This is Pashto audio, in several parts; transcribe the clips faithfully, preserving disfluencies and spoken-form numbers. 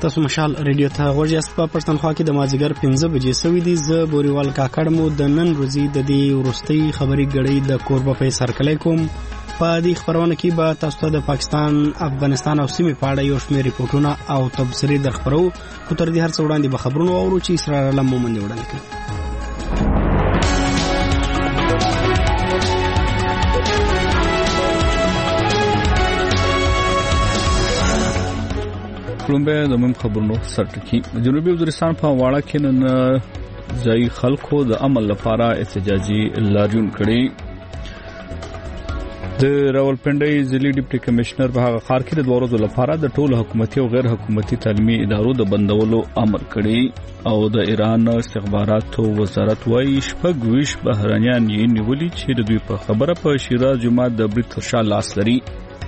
تاسو مشال ریډیو ته غوږی است. په پښتونخوا کې د مازیګر پنځه بجې سوي دي. زه بوريوال کاکړ مو د نن ورځې د دې ورستۍ خبري غړې د کوربه په سرکلې کوم. په دې خبرونه کې به تاسو ته د پاکستان، افغانستان او سیمې په اړه یو شمېر ریپورتونه او تبصرې درخبرو. خو تر دې هر څه وړاندې به خبرونه واورو چې اسرار علم مومند وړاندې کړي. لومبه د مم خبرونو سرټکی. جنوبي وزیرستان په واړه کې نن ځای خلکو د عمل لپاره احتجاجي لاریون کړي. د راولپنډي ضلعي ډیپټي کمشنر په هغه ښار کې د دوه ورځې لپاره د ټولو حکومتي او غیر حکومتي تعلیمي ادارو د بندولو امر کړي. او د ایران استخباراتو وزارت وايي شپږ ویش بهرانيان یې نیولي چې د دوی په خبره په شیراز جمعه د برید تر شا لاس لري.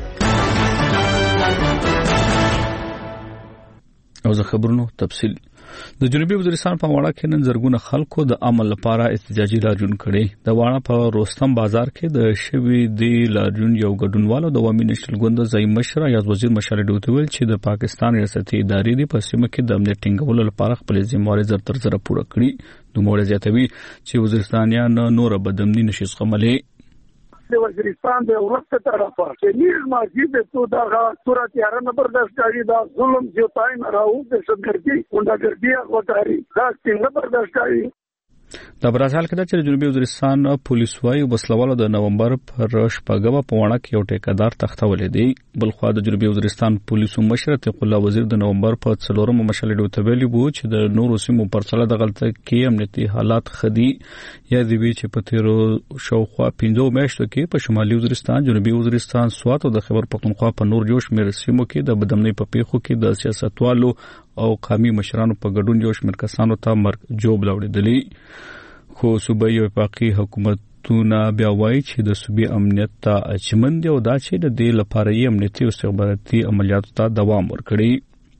او زه خبرونو تفصیل. د جنوبي وزیرستان په واړه کې نن زرګونه خلکو د عمل لپاره احتجاجي لاریون کړي. د واړه په روستم بازار کې د شوی دی لاریون یو ګډونوالو د عوامي نشل ګوند ځای مشر یاز وزیر مشال ډوتویل چې د پاکستان ریاستي ادارې د پسیمه کې د امنیت ټینګولو لپاره خپل ذمہواری زر تر زر پوره کړي. نوموړی زیاتوي چې وزیرستانیان نور بدامني نشي زغملي. د وزیرستان د ورسته طرفه چې نیز ماجی د تو دا صورت یاره نه برداشت کوي. دا ظلم چې پای نه راو د شګردي ونډګردي غوټاري دا څنګه برداشت کوي. د برازیل کې د جنوبي وزیرستان پولیس وايي وسلوالو د نومبر پر شپږمه په وړاندې کې یو ټیکادار تختولې دی. بل خو د جنوبي وزیرستان پولیسو مشر عتیق الله وزیر د نومبر په څلورمه مشال ډوتویلی وو چې د نورو سیمو پر څله د غلطه کې امنیتي حالات خدي یا دی وی چې په تیرو شاوخوا پنځو میاشتو کې په شمالي وزیرستان، جنوبي وزیرستان، سوات او د خیبر پختونخوا په نور جوش مېر سیمو کې د بدامنۍ په پیښو کې د سیاستوالو او قومي مشرانو په ګډون یو شمېر کسانو ته مرګ جوړ وړاندې. خو صوبایي وفاقي حکومتونه بیا وایي چې د صوبې امنیت ته اچمن دي او دا چې د دې لپاره یې امنیتي او استخباراتي عملیاتو ته دوام ورکړي.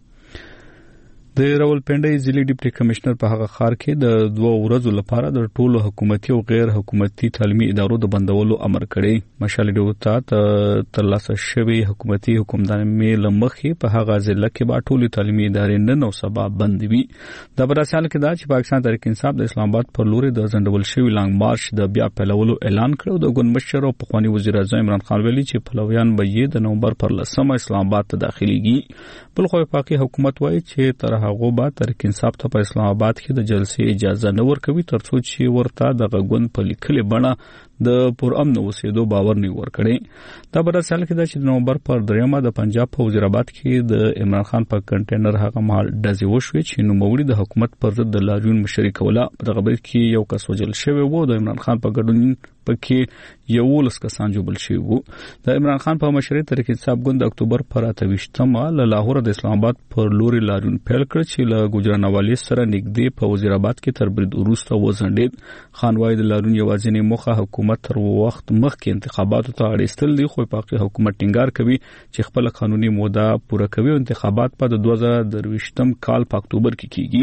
د راولپنډي ضلعي ډیپټي کمشنر په هغه ښار کې د دوه ورځو لپاره د ټولو حکومتي او غیر حکومتي تعلیمي ادارو د بندولو امر کړی. مشال ډوتا ترلاسه شوی حکومتي حکمراني لمخې په هغه ضلع کې با ټولو تعلیمي ادارې نن او سبا بند وي. د برازیل کې دا چې پاکستان تحریک انصاف د اسلام آباد پر لوري د ځنډول شوی لانګ مارچ د بیا پیلولو اعلان کړو. د ګوند مشر او پخوانی وزیر اعظم عمران خان ویلي چې پلویان به یې د نومبر پر لسمه اسلام آباد ته داخليږي. بل خو وفاقي حکومت وایي چې تر هغه بعد تحریک انصاف ته په اسلام آباد کې د جلسې اجازه نه ورکوي ترڅو چې ورته د غوند په لیکلي بڼه د پر امن اوسېدو باور نه ورکړي. دا برازیل کې د نومبر پر دریمه د پنجاب په وزیرآباد کې د عمران خان په کنټینر هغه مهال ډزې وشوې چې نوموړي د حکومت پر ضد د لاریون مشري کوله. په دغه برید کې یو کس وژل شوی و. د عمران خان په ګډون پکې یولس کسان جوړل شوي وو. د عمران خان په مشرۍ تحریک انصاف ګوند د اکتوبر پر اتهویشتمه له لاهور د اسلام آباد پر لوري لاریون پیل کړ چې له ګوجرانوالي سره نږدې په وزیرآباد کې تر برید وروسته وځنډید. خان وايي د لاریون یوازینی موخه حکومت تر وخت مخکې انتخاباتو ته اړیستل دي. خو پاکي حکومت ټینګار کوي چې خپل قانوني موده پوره کوي او انتخابات په دوه زره درویشتم کال په اکتوبر کې کیږي.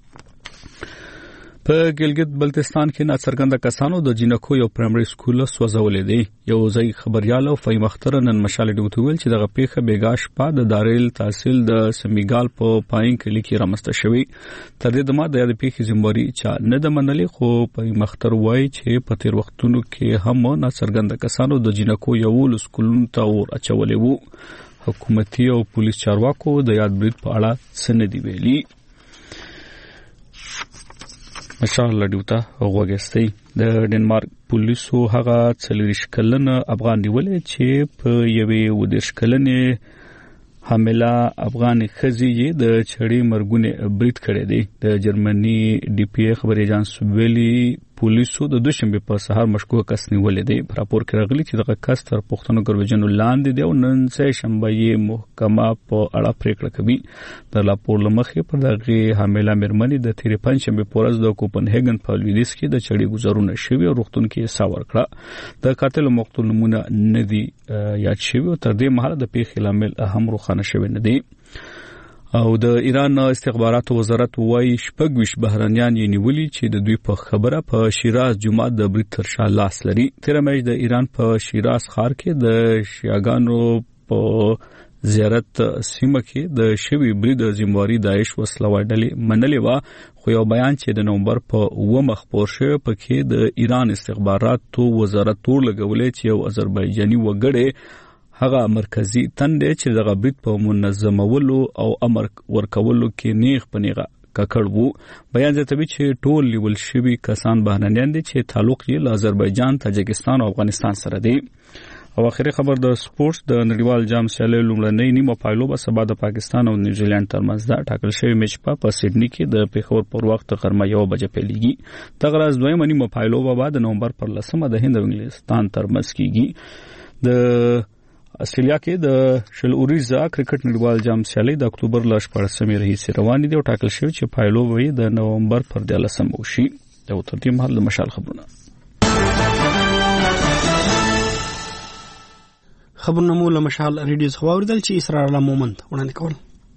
په ګلګت بلتستان کې ناڅرګنده کسانو د جنکو یو پرایمري سکول سوځولې دی. یو ځای خبريال او فهم اختر نن مشال ډوتویل چې دغه پیښه بیګاش په د دارل تحصیل د سمیګال په پاین کلی کې رامسته شوی. تر دې دمه د یاد پیښې ذمہواری چا نه د منلې. خو فهم اختر وایي چې په تیر وختونو کې هم ناڅرګنده کسانو د جنکو یو سکولونو ته ور اچولې وو. حکومتي او پولیس چارواکو د یاد برید په اړه سندې ویلي. مشال ډیوتا وګستې د ډنمارک پولیسو هغه څلوریش کلنه افغان نیولې چې په یوې ودیش کلنه حامله افغان خزي د چړې مرګونه برید کړې دي. د جرمني ډي پی ای خبري اژانس ویلي پولیسو د دوشنبه په سهار مشکوک کس نیولې دي. په راپور کې راغلي چې دغه کس تر پښتنو ګروجنو لاندې دی او نن سه شنبه یې محکمه په اړه پریکړه کوي. د راپور لمخې پر دغه حامله مېرمنې د تیر پنځشنبه په ورځ د کوپنهاګن په لویدیس کې د چړې گزارونه شوی او روغتون کې ساور کړه. د قاتل مقتول نمونه نه دی یاد شوی او تر دې مهاله د پیښې لامل هم روښانه شوی نه دی. او د ایران استخباراتو وزارت وايي شپږ ویش بهرانيان یې نیولي چې د دوی په خبره په شیراز جمعه د برید تر شا لاس لري. تیر میاشت د ایران په شیراز ښار کې د شیعاګانو په زیارت سیمه کې د شوی برید ذمہواری داعش وسلوال ډلې منلې و خو یو بیان چې د نومبر په اوه مخ پور شوی پکې د ایران استخباراتو وزارت تور لګولې چې یو آذربایجاني وګړی هغه مرکزی تندې چې د برید په منظمولو او امر ورکولو کې نیغ پنیغه ککړ وو. بیان زیاتوي چې ټول لیول شوی کسان بهرنیان دي چې تعلق یې له آذربایجان، تاجکستان او افغانستان سره دی. او اخري خبر د سپورتس د نړیوال جام سیالۍ لومړنۍ نیمه پایلو به سبا د پاکستان او نیوزیلند ترمنځ ده. ټاکل شوی میچ په سیډني کې د پیښور پر وخت غرمه یو بجې پیلېږي. دغه ورځ دویمه نیمه پایلو به د نومبر پر لسمه د هند او انګلستان ترمنځ کېږي. د استرالیا کې د شل اوریزا کرکټ نړیوال جام سیالۍ د اکتوبر ل شپږمې راهیسې روانې دي او ټاکل شوی چې پایلو به د نومبر پر دیارلسمه وشي. د تر دې مهال د مشال خبرونه خبرونه مو له مشال ریډیو څخه واوریدل چې اسرار الله مومند وړاندې کول.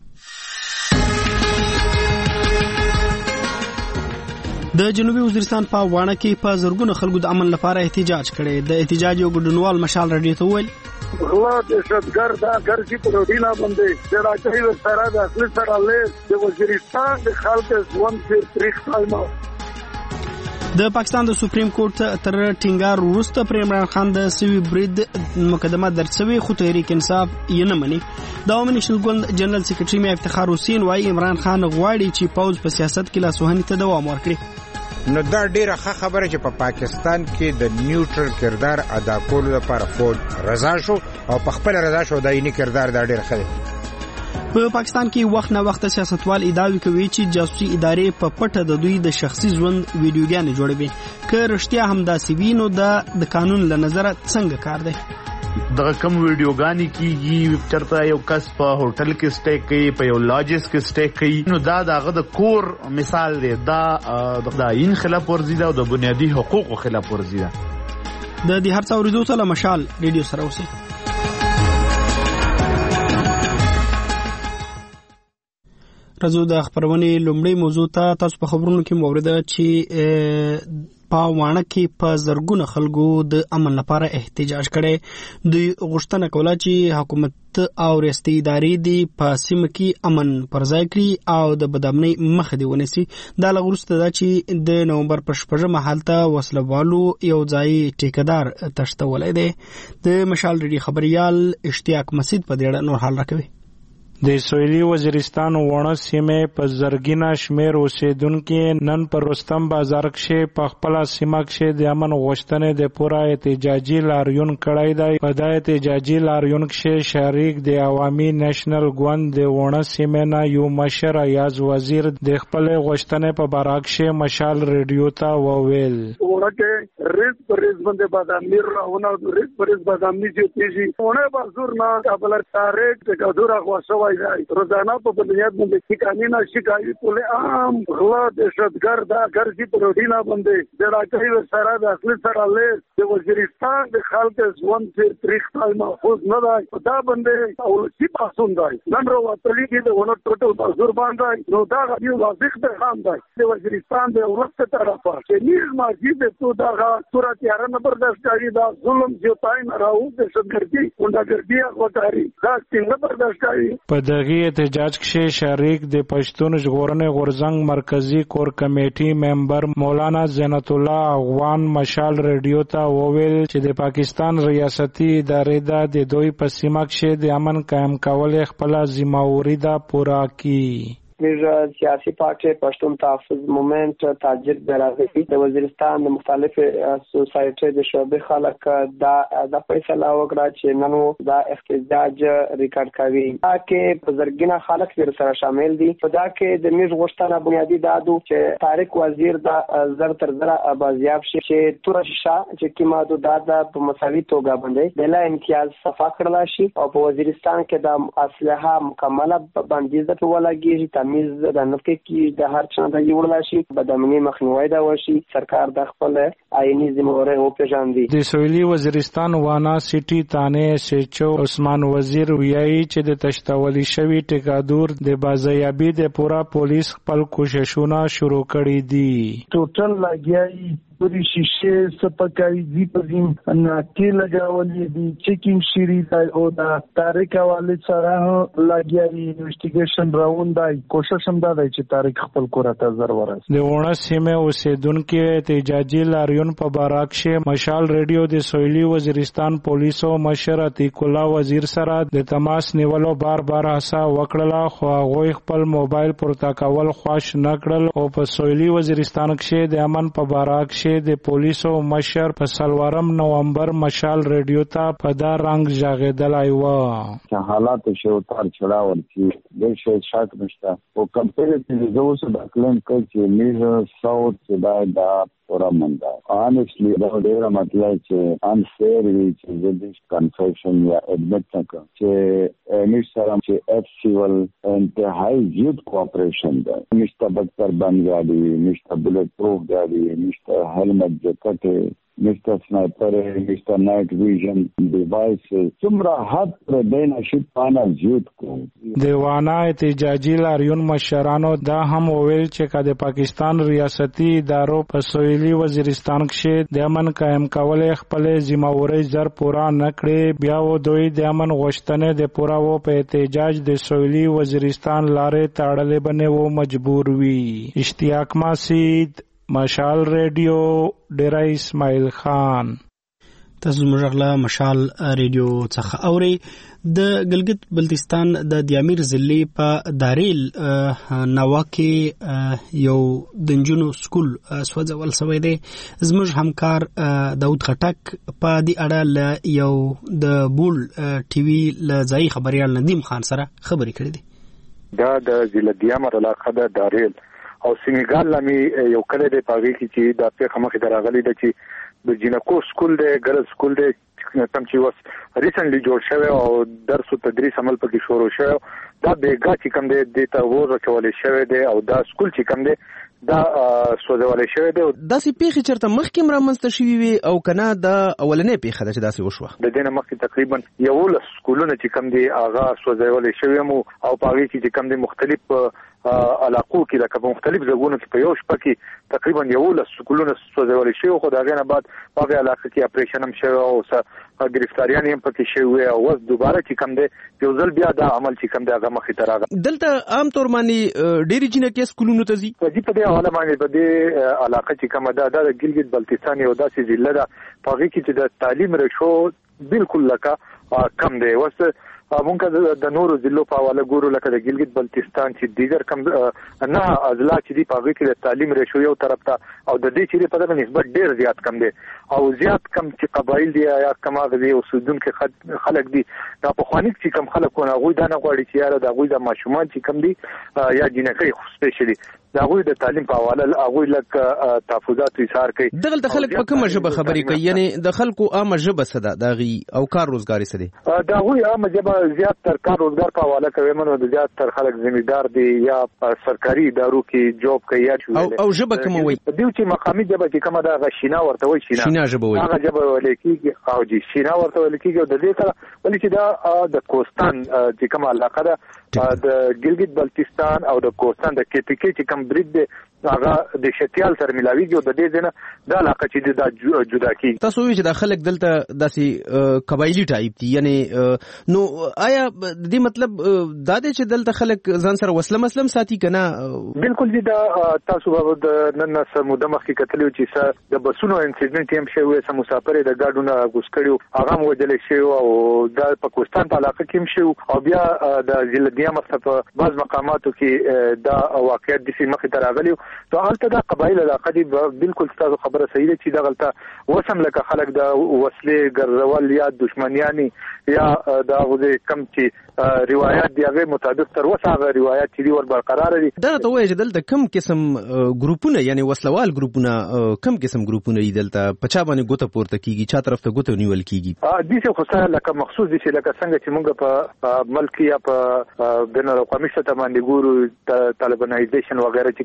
د جنوبي وزیرستان په وانه کې په زرګونو خلکو د امن لپاره احتجاج کړي. د احتجاج یو ګډونوال مشال رادیو ته ویل غلا دهشتګرد دا ګرځي په روډینا باندې چې راځي ورسره د اصلي سره له د وزیرستان د خلکو ژوند په تاریخ تایما. د پاکستان د سپریم کورټ تر ټینګار وروسته پر عمران خان د سوي برید مقدمه درڅوي خو تحریک انصاف یې نه مني. د عوامي نېشنل ګوند جنرال سیکریټري مې افتخار حسین وايي عمران خان غواړي چې پوز په سیاست کې لاسوهنې ته دوام ورکړي. نو دا ډیره ښه خبره چې په پاکستان کې د نیوټرل کردار ادا کولو لپاره فوج رضا شو او په خپل رضا شو د عیني کردار دا ډیر ښه دی. په پاکستان کې وخت نه وخت سیاستوال ادعاوې کوي چې جاسوسي ادارې په پټه د دوی د شخصي ژوند ویډیوګانې جوړوي. که رښتیا هم داسې وي نو دا د قانون له نظره څنګه کار دی؟ دغه کوم ویډیوګانې کیږي چرته یو کس په هوټل کې سټے کوي، په یو لاجز کې سټے کوي، نو دا دغه د کور مثال دی. دا د عین خلاف ورزي ده او د بنیادي حقوقو خلاف ورزي ده. د دې هر څه اوریدو ته مشال ریډیو سره اوسئ. راځو د خبرونې لومړی موضوع ته. تاسو په خبرونو کې موریده چې په وانه کې په زرګونه خلکو د امن لپاره احتجاج کړي. دوی غوښتنه کوله چې حکومت او ریاستي ادارې دي په سیمه کې امن پر ځای کړي او د بدامنۍ مخه دې ونیسي. دا له وروسته ده چې د نومبر په شپږمه هلته وسلوالو یو ځای ټیکدار تښتولی دی. د مشال ریډیو خبریال اشتیاق مسید په دې اړه نور حال راکوي. د سویلي وزیرستان وړه سیمه په زرګینا شمیر اوسیدونکو نن پر رستم بازار کې په خپل سیمه کې د امن غوښتنې د پورا احتجاجي لاریون کړای دی. په دای احتجاجي لاریون کې شریک د عوامي نېشنل ګوند د وړه سیمه نه یو مشر ایاز وزیر د خپل غوښتنې په باره کې مشال ریډیو ته وویل. ورکه ریز پریز باندې بادامیر راونه ریز پریز بادامي چې تیجی ونه بازور نه خپل تاریخ د ګذورا غوښه روزانه په بنیاد باندې ټکانې نه شکایي ټول عام غلا دهشتګرد دا ګرځي په روډینا باندې د راځي ورسره د اصلي سره له د وزیرستان د خلکو ژوند په تاریخ تایما محفوظ نه دی. دا باندې او سی پاسون دی نن راوتلی کې د ونه ټوټل بازور باندې نو دا یو واضح ده خام دی د وزیرستان د ورسته طرفه چې نیز ماجی د تو دا صورت یاره نه برداشت کوي. دا ظلم زیاتای نه راو د شګردي ونډګردي غوټاري دا څنګه برداشت کوي. په دغه احتجاج کې شریک د پښتون ژغورنې غورځنګ مرکزی کور کمیټي ممبر مولانا زینت الله افغان مشال ریډیو ته وویل چې د پاکستان ریاستي ادارې د دوی په سیمه کې د امن قائم کول خپل ذمہواری ده پوره کړي. زموږ سیاسي پارټي پښتون تحفظ مومنټ تاجر برادري د وزیرستان د مختلف سوسایټي د شعبې خلک دا د فیصله وکړه چې نن دا احتجاج ریکارډ کوي. دا کې په زرګونه خلک سره شامل دي. په دا کې د میز غوښتنه بنیادی دادو چې طارق وزیر د زر تر زر بازیاب شي چې تور شاه چې کیما د دادا په مساوي توګه باندې بلا امتیاز صفا کړل شي او په وزیرستان کې د اصلحه مکمله بندیزه په ولګي میز د نفکه کې د هر چا د یوړل شي بدامنۍ مخنیوي دا وشي. سرکار د خپل آئینی ذمہواری او پیژاندي. د سویلي وزیرستان وانا سټي تانه سچو عثمان وزیر ویایي چې د تشتولی شوی ټیکادور د بازیابي د پورا پولیس خپل کوششونه شروع کړي دي. ټوټل لګیای پوری شیشه سپکای دی پزیم ان کې لګاولې دي چیکینګ شری او دا تاریخ حواله سره لګیاري انویسټیګیشن راوند دی کوشش هم دا دی چې تاریخ خپل کورته زر ورس د ونه سیمه اوسیدونکو احتجاجي لاریون په باراکشه مشال ریډیو د سویلي وزیرستان پولیسو مشر عتیق الله وزیر سره د تماس نیولو بار بار هڅه وکړه خو هغه خپل موبایل پورته کول خوښ نکړل او په سویلي وزیرستان کې د امن په باراکشه د پولیسو مشر په سلوارم نومبر مشال ریډیو ته په دا رنګ ژغېدلای و حالات شو تر چړاول چې د شي شاک نشته او کمپیریټیو زوس د کلم کې چې میز ساوث چې دا پورا مندا honestly دا ډېر مطلب چې unfair وی چې د confession یا admit تک چې نشته چې actual انتهایی زیات کوآپریشن ده نشته بکتر باندې نشته بلټ پروف دی نشته هلمٹ جکټ نشته سنایپر نشته نایټ ویژن ډیوایس څومره حد پر دینه شي پانا زیات کو دیوانه احتجاجي لاریون مشرانو دا هم وویل چې کله پاکستان ریاستي ادارو په سویلي وزیرستان کې د امن قائم کول خپل ذمہواری زر پورا نکړي بیا و دوی د امن غوښتنه د پورا و په احتجاج د سویلي وزیرستان لارې تاړلې بنه و مجبور وي اشتیاق ماسید مشال ریډیو ډیرا اسماعیل خان تاسو موږ له مشال ریډیو څخه اوري د ګلګت بلتستان د دیامیر ضلع په داریل نواکې یو د نجونو سکول سوځول شوی دی زموږ همکار داود خټک په دې اړه له یو د بول ټي وي له ځای خبريال ندیم خان سره خبرې کړې دي دا د ضلع دیامر علاقه د داریل او سینګال لمي یو کله د پاغي کې چې د په خمخ دراغلي د چې د جنکو سکول د ګرل سکول د تم چې وس ریسنټلی جوړ شوی او درس او تدریس عمل پکې شروع شوی دا بیګا چې کوم د ته وره کولې شوی دی او دا سکول چې کوم دی دا سوځولې شوی دی دا سي پیخي چرته مخکې مرمنځ شوی وي او کنه دا اولنې پیخه ده چې دا سي وشوه د دینه مخکې تقریبا یو ل سکولونه چې کوم دی اغا سوځولې شوی مو او پاغي چې کوم دی مختلف علاقو کې لکه په مختلف ځایونو کې په یو شپه کې تقریبا یو ل سکولونه سوځولې شوی خو دا غنه بعد په هغه علاقه کې اپریشن هم شوی او س گرفتاریان هم پکې شوی او اوس دوباره چې کوم دی یو ځل بیا دا عمل چې کوم دی هغه مخې ته راغی دلته عام طور باندې ډېری جنکې سکولونو ته ځي په دې په دې حواله باندې په دې علاقه چې کوم دا د ګلګت بلتستان یو داسې ضلع ده په هغه کې چې د تعلیم رشو بالکل لکه کم دی وس مونږ د نورو ضلعو په حواله ګورو لکه د ګلګت بلتستان چې دیګر کم نه اضلاع چې دی په هغه کې د تعلیم رشو یو طرف ته او د دې چې په دغه نسبت ډیر زیات کم دی او زیات کم چې قبایل دی یا کم هغه دی اوسیدونکو خلک دی دا په خوانیک چې کم خلک ونه غوي دا نه غواړي چې یاره د غوي د ماشومان چې کم دی یا جنکې خو سپیشلی دا غوي د تعلیم په حواله غوي لک تحفظات ایثار کوي دغه خلک په کومه ژبه خبرې کوي یعنی د خلکو عامه ژبه څه ده دغه او کار روزګاری څه دی دا غوي عامه ژبه زیات تر کار روزګار په حواله کوي منو د زیات تر خلک ذمہدار دي یا سرکاري ادارو کې جوب کوي یا او او ژبه کوم وي دیو چې مقامي ژبه چې کومه دا غشینا ورته وي شینا شینا ژبه وي هغه ژبه ولیکي او جی شینا ورته ولیکي او د دې سره ولې چې دا د کوستان چې کومه علاقه ده د ګلګت بلتستان او د کوستان د کې پی کې چې کوم برید دی هغه د شتیال سره ملاویږي او د دې ځنه د علاقه چې د جدا کی تاسو وی چې د خلک دلته داسې قبایلی ټایپ دي یعنی نو آیا دې مطلب دا دی چې دلته خلک ځان سره وسله مسلم ساتي کنه بالکل دي دا تاسو به د نن سموده مخکې کتلو چې د بسونو انسیډنټ هم شوی سم مسافر د گاډونو غوسکړیو هغه موجل شي او د پاکستان په علاقه کې هم شو او بیا د ضلع مختلف بعض مقاماتو کې دا واقعیت د سیمه کې تراغلی تو حالته دا قبایل علاقه دي بالکل تاسو خبره صحیح ده چې دا غلطه وسم لکه خلک د وسلې ګرځول یا دښمنیانی یا دا غوډه کم چې روایت دی هغه مطابق تر اوسه هغه روایت چې دی ور برقرار دي دا ته وایي چې دلته کم قسم ګروپونه یعنی وسلوال ګروپونه کم قسم ګروپونه دي دلته پچا باندې ګوته پورته کیږي چا طرف ته ګوته نیول کیږي ا دې څه خو لکه مخصوص دي چې لکه څنګه چې موږ په ملک یا په بین الاقوامي سطح باندې ګورو طالبانایزیشن وغیرہ چې کم دغه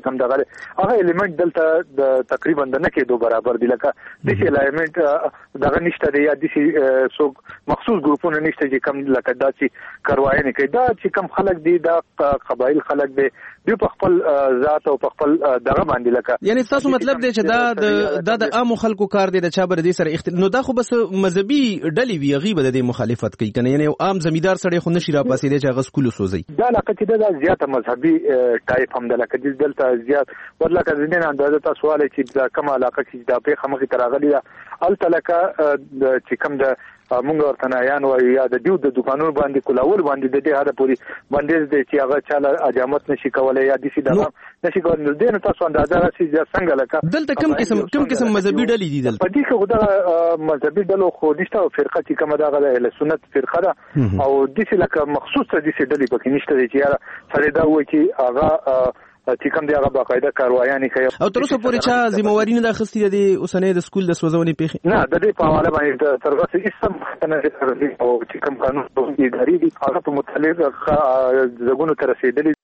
هغه الیمنت دلته د تقریبا د نه کېدو برابر دی لکه د شي الیمنت دغه نشته دی یا د شي سو مخصوص ګروپونه نشته چې کم لکه دا چې کارواینه کوي دا چې کم خلک دي دا قبایل خلک دي دوی په خپل ذات او په خپل دغه باندې لکه یعنی تاسو مطلب دی چې دا د د عام خلکو کار دی د چا بر دي سره اختلاف نو دا خو بس مذهبي ډلې وی غیبه د مخالفت کوي کنه یعنی عام زمیدار سره خو نشي را پاسې دی چې غس کولو سوزي دا لکه چې دا زیاته مذهبي ټایپ هم د لکه دلته زیات ورلکه ځینې اندازه تاسو والي چې دا کوم علاقه چې دا په خمخي تراغلي الته لکه چې کوم د مونږ ورته نه یان وایو یا د دیو د دکانونو باندې کولاول باندې د دې هغه پوری باندې د چې هغه چاله اجامت نشي کولای یا د سي دغه نشي کولای نو دین تاسو اندازه راشي چې څنګه لکه دلته کوم قسم کوم قسم مذهبي ډلې دي دلته په دې کې خدای مذهبي ډلو خو نشته او فرقه چې کومه دغه د اهل سنت فرقه ده او د سي لکه مخصوص د سي ډلې پکې نشته چې یاره سره دا وایي چې هغه چې کوم دی هغه باقاعده کاروایانه کوي او تر اوسه پورې چې ذمہواری نه اخستې دي اوسنۍ د سکول د سوځونې پیښې نه د دې په حواله باندې تر اوسه هیڅ هم نه راځي او چې کوم قانون د اداري دي هغه په متعلق زګونو تر رسیدلي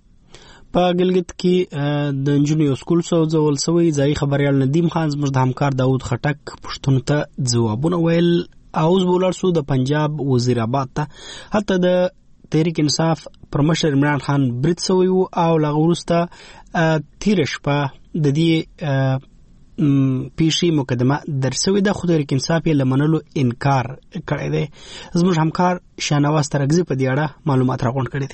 په ګلګت کې د انجنیو سکول سوځول سوی ځای خبريال ندیم خان زموږ د همکار داوود خټک پښتون ته ځوابونه ویل اوس بولر سو د پنجاب وزیر آباد ته حتی د تحریک انصاف پر مشر عمران خان برید سوی او لغورسته تیرش په د دې پیشي مقدمه درسوي د خو تحریک انصاف یې لمنلو انکار کړی دی زموږ همکار شانواز ترغزي په دې اړه معلومات راغونډ کړي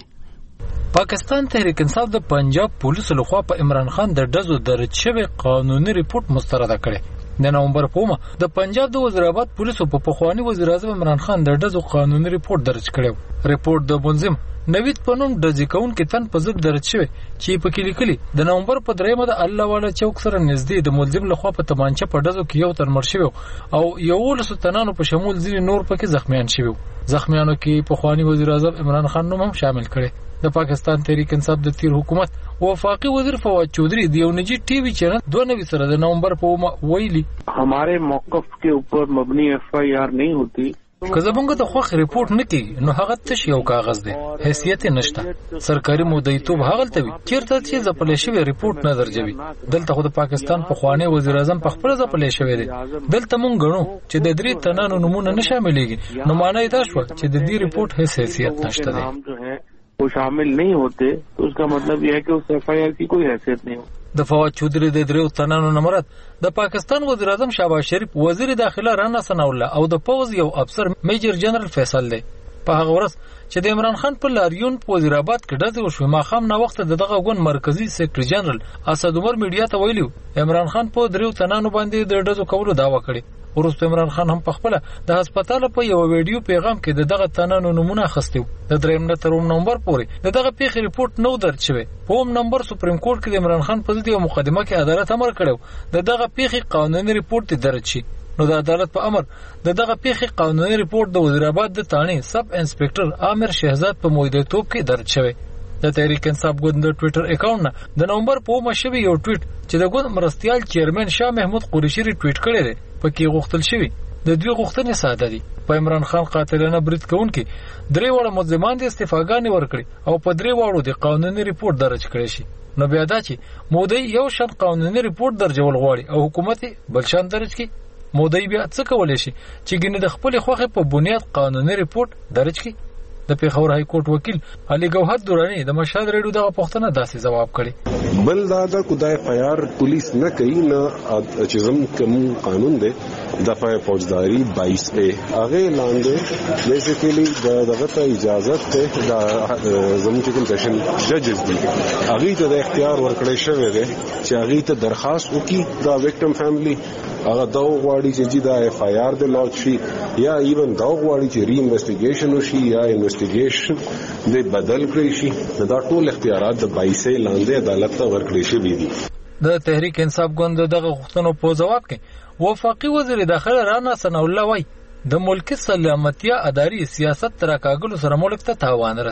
دي پاکستان تحریک انصاف د پنجاب پولیسو لخوا په عمران خان د ډزو درج شوی قانوني ریپورت مسترده کړي د نومبر په اومه د پنجاب د وزیر آباد پولیسو په پخوانی وزیر اعظم عمران خان د ډزو قانوني ریپورت درج کړي ریپورت د منظم نوید پنوم د ځکون کې تن په ضد درج شوی چې په کې لیکلي د نومبر په دریمه د الله والا چوک سره نږدې د ملزم لخوا په تمانچه په ډزو کې یو تر مړ شوی او یو لس تنانو په شمول ځینې نور پکې زخمیان شوی زخمیانو کې پخوانی وزیر اعظم عمران خان نوم هم شامل کړي د پاکستان تحریک انصاف د تیر حکومت وفاقی وزیر فواد چودھری د یو نجی ٹی وی چینل دو نوی سره د نومبر په ویلي हमारे मौकफ के ऊपर मबनी एफ आई आर नहीं होती که زمونږ د خوښ ریپورت نه کیږي نو هغه تش یو کاغذ دی حیثیت نشته سرکاري مدعیتوب هغلته وي چیرته چې ځپلې شوی ریپورت نه درجوي دلته خو د پاکستان په خوانی وزیر اعظم په خپل ځپلې شوی دی دلته مونږ غنو چې د درې تنانو نمونه نه شاملېږي نو معنی دا شو چې د دې ریپورت هیڅ حیثیت نشته دی वो शामिल नहीं होते तो उसका मतलब यह है कि उस एफ आई आर की कोई हैसियत नहीं होती د فواد چودھری د دریو تنانو نمرات د پاکستان وزیر اعظم شهباز شریف وزیر داخله رانا ثنا الله او د پوز یو افسر میجر جنرال فیصل دی په هغه ورځ چې د عمران خان په لاریون په وزیر آباد کې ډزې وشوې ماښام نه وخت د دغه ګوند مرکزی سیکرټری جنرال اسد عمر میډیا ته ویلي عمران خان په دریو تنانو باندې د ډزو کولو دعوه کړې ورسته عمران خان هم په خپل د هسپتال په یو ویډیو پیغام کې د دغه تنانو نمونه اخیستو د دریم نه تر نومبر پورې د دغه پیښې ریپورت نو درج شوی په اوم نمبر سپریم کورټ کې د عمران خان په ضد یو مقدمه کې عدالت امر کړو د دغه پیښې قانوني ریپورت درج شي نو د عدالت په امر د دغه پیښې قانوني ریپورت د وزیر آباد د تانی سب انسپکټر عامر شهزاد په مویدتوب کې درج شوی د تحریک انصاف ګوند د ټوئیټر اکاونټ نه د نومبر په اومه شوی یو ټویټ چې د ګوند مرستيال چیرمن شاه محمود قریشي ټویټ کړی دی پکې غوښتل شوی د دوی غوښتنې ساده دي په عمران خان قاتلانه برید کوونکي درې وړه ملزمان د استعفاګانې ورکړي او په درې وړو د قانوني ریپورت درج کړی شي نو بیا دا چې مودي یو شان قانوني ریپورت درجول غواړي او حکومت بل شان درج کړي مودي بیا څه کولای شي چې ګنې د خپل خوخه په بنیاد قانوني ریپورت درج کړي د پیښور های کورټ وکیل علي ګوهر دوراني د مشهد ریډیو دغه پوښتنه داسې جواب کړي بل دا د خدای فیار پولیس نه کوي نه چې زم کوم قانون دی دفعه فوجداري بائیس اے هغه لاندې بیسیکلی دغه ته اجازه ته د زموږ کوم سیشن ججز دي هغه ته د اختیار ورکړی شوی دی چې هغه ته درخواست وکړي د وکټم فیملی هغه دا غواړي چې دا اف آی آر د لوډ شي یا ایون دا غواړي چې ری انویسټیګیشن وشي یا انویسټیګیشن د بدل کړی شي دا ټول اختیارات د بائیس اے لاندې عدالت ته ورکړی شوی دي د تحریک انصاف ګوند دغه غوښتنو په جواب کې وفاقی وزیر داخله رانا ثنا الله وای د ملکی سلامتیا اداري سیاست تراکاګلو سره ملک ته تاوان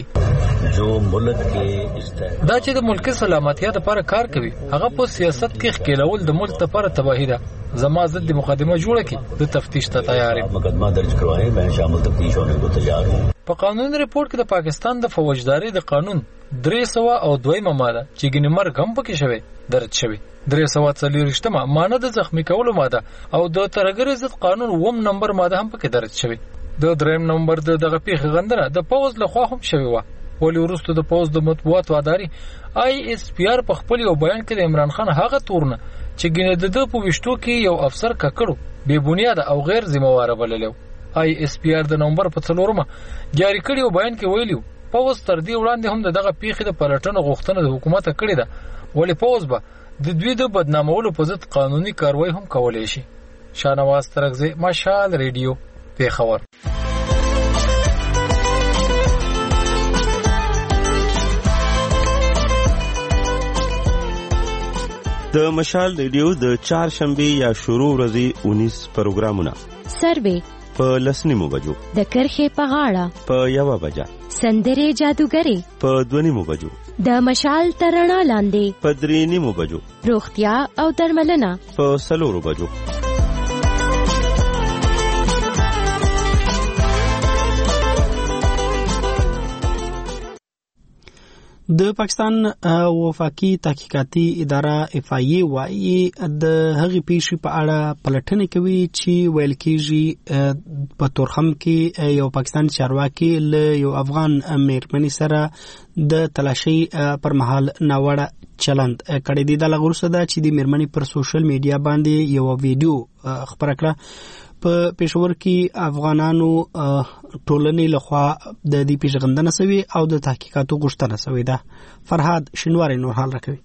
رسیږي جو ملک کې دا چې د ملکی سلامتیا لپاره کار کوي هغه په سیاست کې خکېلول د ملک لپاره تباہی ده زما ضد مقدمه جوړه کړي د تفتیش ته تیار یم. مقدمه درج کروائے میں شامل تفتیش ہونے کو تیار ہوں. په قانوني ریپورت کې د پاکستان د فوجداري د قانون درې سوه او دویمه ماده چې ګینه مرګ هم پکې شوی درج شوی. درې سوه څلوېښتمه ماده د زخمی کولو ماده او د ترهګرۍ ضد قانون اووم نمبر ماده هم پکې درج شوی. د دریم نمبر د دغه پیښې غندنه د پوز لخوا هم شوی و. ولې وروسته د پوز د مطبوعات واداري آی اس پی آر په خپل یو بیان کې د عمران خان هغه تورنه چې ګینه د د په وشتو کې یو افسر ککړو بے بنیاد او غیر ذمہوار بللو. آی اس پی آر د نومبر په څلورمه جاری کړیو بیان کې ویلیو پوز تر دې وړاندې هم دغه پیښې د پلټنو غوښتنه د حکومت کړې ده، ولې پوز به د دوی د بدنامولو په ضد قانوني کاروایی هم کولای شي. شاهنواز ترغزی، مشال ریډیو، پیښور. د مشال ریډیو د چهارشنبه یا شروع ورځې اونیس پروګرامونه سروې په لسنیمو بجو، د کرخې په غاړه په یوه بجه، سندرې جادوګرې په دوه نیمو بجو، د مشال تر رڼا لاندې په درې نیمو بجو، روغتیا او درملنه په څلورو بجو. د پاکستان وفاقي تحقیقاتي اداره اف آی ای وايي د هغې پیښې په اړه پلټنې کوي چې ویل کېږي په تورخم کې یو پاکستان چارواکي له یو افغان میرمنې سره د تلاشۍ پر مهال ناوړه چلند کړی دی. دا له وروسته ده چې د میرمنې پر سوشل میډیا باندې یو ویډیو خپره کړه. په پېښور کې افغانانو ټولنې لخوا د دې پیژغندنه شوې او د تحقیقاتو غوښتنه شوې ده. فرهاد شینواری نور حال راکوي.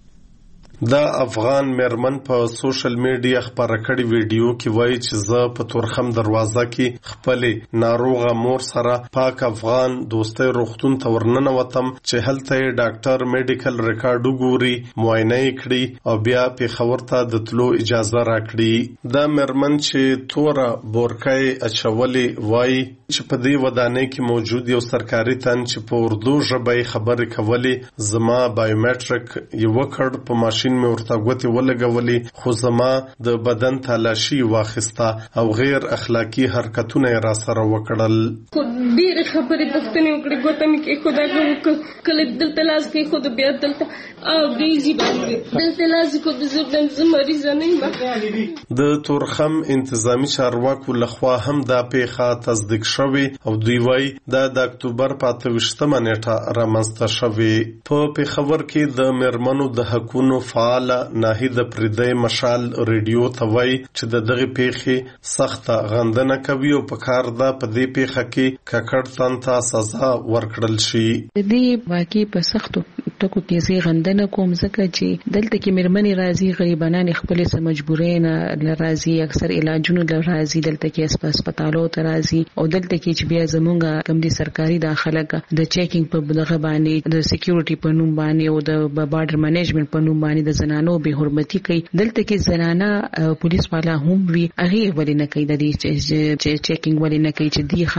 د افغان میرمن په سوشل میډیا خبره کړي ویډیو کې وایي چې زه په تورخم دروازه کې خپل ناروغه مور سره پاک افغان دوستي روغتون ته ورننه وتم چې هلته یې ډاکټر میډیکل ریکارډ وګوري، معاینه یې کړي او بیا پیښور ته د تلو اجازه راکړي. د میرمن چې توره بورکای اچولې وایي چې په دې ودانۍ کې موجود یو سرکاري تن چې په اردو ژبه خبرې کولې زما بایومټریک یې وکړ، په ماشین مې ورته ګوتې ولګولې، خو زما د بدن تلاشي واخیسته او غیر اخلاقی حرکتونه یې را سره وکړل. خو ډېرې خبرې پوښتنې وکړې، ګوته مې کېښوده، کله دلته لاس کېښوده، بیا دلته اورېزي باندې دلته لاس کېښوده. زه زه مریضه نه یم. د تورخم انتظامی چارواکو لخوا هم دا پیښه تصدیق شوې او دوی وایي دا د اکتوبر په اته ویشتمه نیټه رامنځته شوې. په پیښور کې د میرمنو د حقونو فعال ناهید پردی مشال ریډیو ته وایي چې د دغه پیښې سخته غندنه کوي او په کار ده په دې پیښه کې ککړ تن ته سزا ورکړل شي. د دې واقعي په سختو ټکو کې زه غندنه کوم ځکه چې دلته کې میرمنې راځي، غریبانان خپل سم مجبورې نه راځي، اکثر علاجونو له راځي، دلته کې هسپتالو ته راځي او دلته کې چې بیا زمونږ کوم دي سرکاري داخله د چیکینګ په دغه باندې د سکیورټي په نوم باندې او د بارډر منیجمنت په نوم باندې د زنانو به حرمتي کوي. دلته کې زنانه پولیس والا هم وی هغه ولې نه کوي، د دې چیکینګ ولې نه کوي چې دی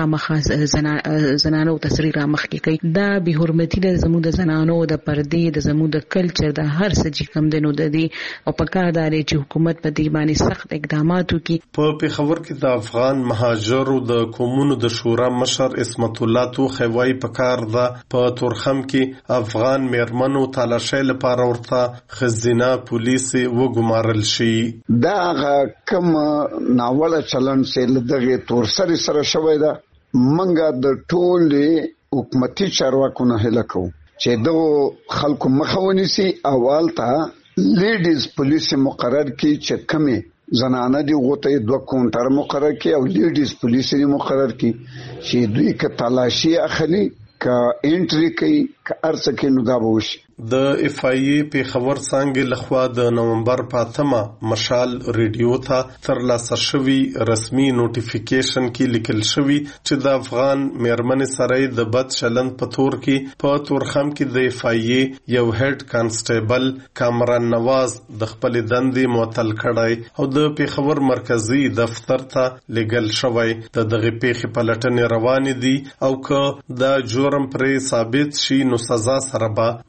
خامخا زنانو تسری را مخ کې کوي. دا به حرمتي د زموږ د زنانو د پردې د زموږ د کلچر د هر څه چې کم دنو د دې او په کار داري چې حکومت په دې باندې سخت اقدامات وکړي. په پیښور کې د افغان مهاجرو د قومونو د شورا مشر اسمت الله توخی وایي په کار ده په تورخم کې افغان میرمنو تلاشۍ لپاره ورته خزینه پولیس وګمارل شي. دا کوم ناوړه چلن چې دغه تورسري سره شوی ده، منګه د ټول حکومتي چارواکو نه هله کوو چې دغه خلکو مخه ونیسي او هلته لیډیز پولیس مقرر کړي چې کمې زنانه دي غوته دوه کونټر مقرر کړي او لیډیز پولیس دي مقرر کړي چې دوی که تلاشي اخلي که انټري کوي که ارڅه کې نو دا به وشي. د اف آی ای پیښور څانګې لخوا د نومبر په اتمه مشال ریډیو ته ترلاسه شوي رسمي نوټیفیکیشن کې لیکل شوي چې د افغان میرمنې سره د بد چلند په تور کې په تورخم کې د اف آی ای یو هډ کانسټیبل کامران نواز د خپل دندې معطل کړی او د پیښور مرکزی دفتر ته لېږل شوی. د دغه پیښې پلټنې روانې دي او که دا جرم پرې ثابت شي نو سزا سره به مخکې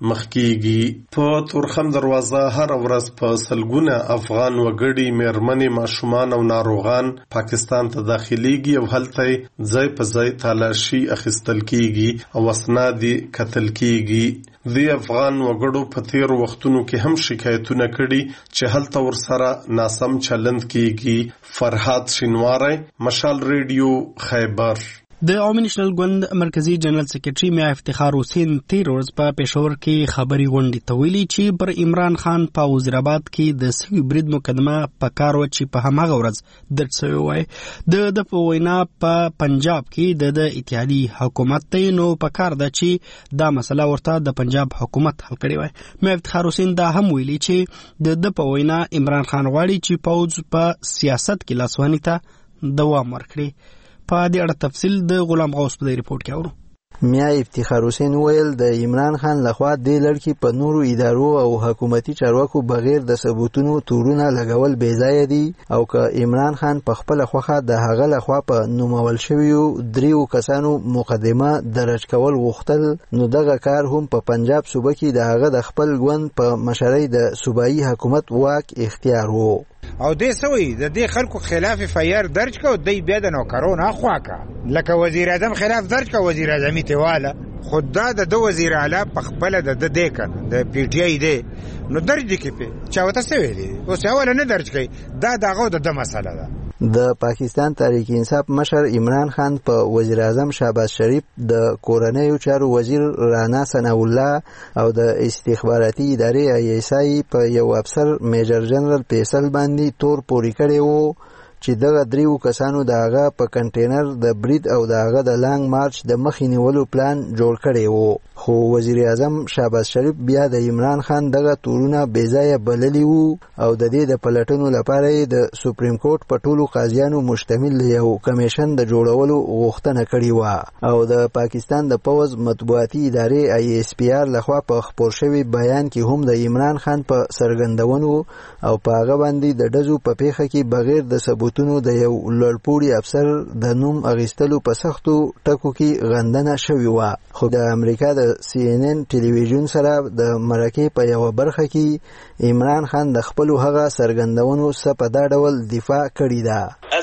کیږي. په تورخم دروازه هر ورځ په سلګونه افغان وګړي مېرمنې ماشومان او ناروغان پاکستان ته داخليږي او هلته ځای په ځای تلاشي اخیستل کیږي او اسناد قتل کیږي. د افغان وګړو په تیر وختونو کې هم شکایتونه کړي چې هلته ورسره ناسم چلند کیږي. فرحات شینواری، مشال ریډیو، خیبر. د عوامي نېشنل ګوند مرکزی جنرال سیکریټري میا افتخار حسین تیر ورځ په پېښور کې خبري غونډې ته ویلي چې پر عمران خان په وزیرآباد کې د سوي برید مقدمه په کار و چې په هماغه ورځ درج شوی وای. د د په وینا په پنجاب کې د اتحادي حکومت ته نو په کار ده چې دا مسله ورته د پنجاب حکومت حل کړي وای. میا افتخار حسین دا هم ویلي چې د د په وینا عمران خان غواړي چې پوز په سیاست کې لاسوهنې ته دوام ورکړي. په دې اړه تفصیل د غلام غوث په ریپورت کې اورو. میا افتخار حسین ویل د عمران خان لخوا د لړکی په نورو ادارو او حکومتي چارواکو بغیر د ثبوتونو تورونه لګول بې ځای دي او که عمران خان په خپل خوخه د هغه لخوا په نومول شویو دریو کسانو مقدمه درج کول غوښتل نو دغه کار هم په پنجاب صوبه کې د هغه د خپل ګوند په مشرۍ د صوبایي حکومت واک اختیار وو. او دې سوي د دې خلکو خلاف فیر درج کو دی بیا د نوکرون اخوا کا لکه وزیر اعظم خلاف درج کو وزیر اعظم تیواله خدا د دو وزیر اعلی په خپل د د دې کنه د پی ټی آی دی نو درج کی په چاوته سوي دي او څاول نه درج کی دا دغه د مسله ده. د پاکستان تحریک انصاف مشر عمران خان په وزیر اعظم شهباز شریف د کورنیو چارو وزیر رانا ثناء الله او د استخباراتي ادارې ای ایس آی په یو افسر میجر جنرال فیصل باندې تور پوري کړی وو چې دغه دریو کسانو دغه په کنټینر د برید او دغه د لانګ مارچ د مخې نیولو پلان جوړ کړی وو. خو وزیر اعظم شهباز شریف بیا د عمران خان دغه تورونه بې ځایه بللي وو او د دې د پلټنو لپاره یې د سپریم کورټ په ټولو قاضیانو مشتمل یو کمیشن د جوړولو غوښتنه کړې وه او د پاکستان د پوز مطبوعاتي ادارې ای ایس پی آر لخوا په خپور شوي بیان کې هم د عمران خان په څرګندونو او په هغه باندې د ډزو په پیښه کې بغیر د ثبوتونو د یو لوړپوړي افسر د نوم اخیستلو په سختو ټکو کې غندنه شوې وه. خو د امریکا د سی این ان ټلویزیون سره د مرکې په یو برخه کې عمران خان د خپل هغه څرګندونو څخه په دا ډول دفاع کړې ده.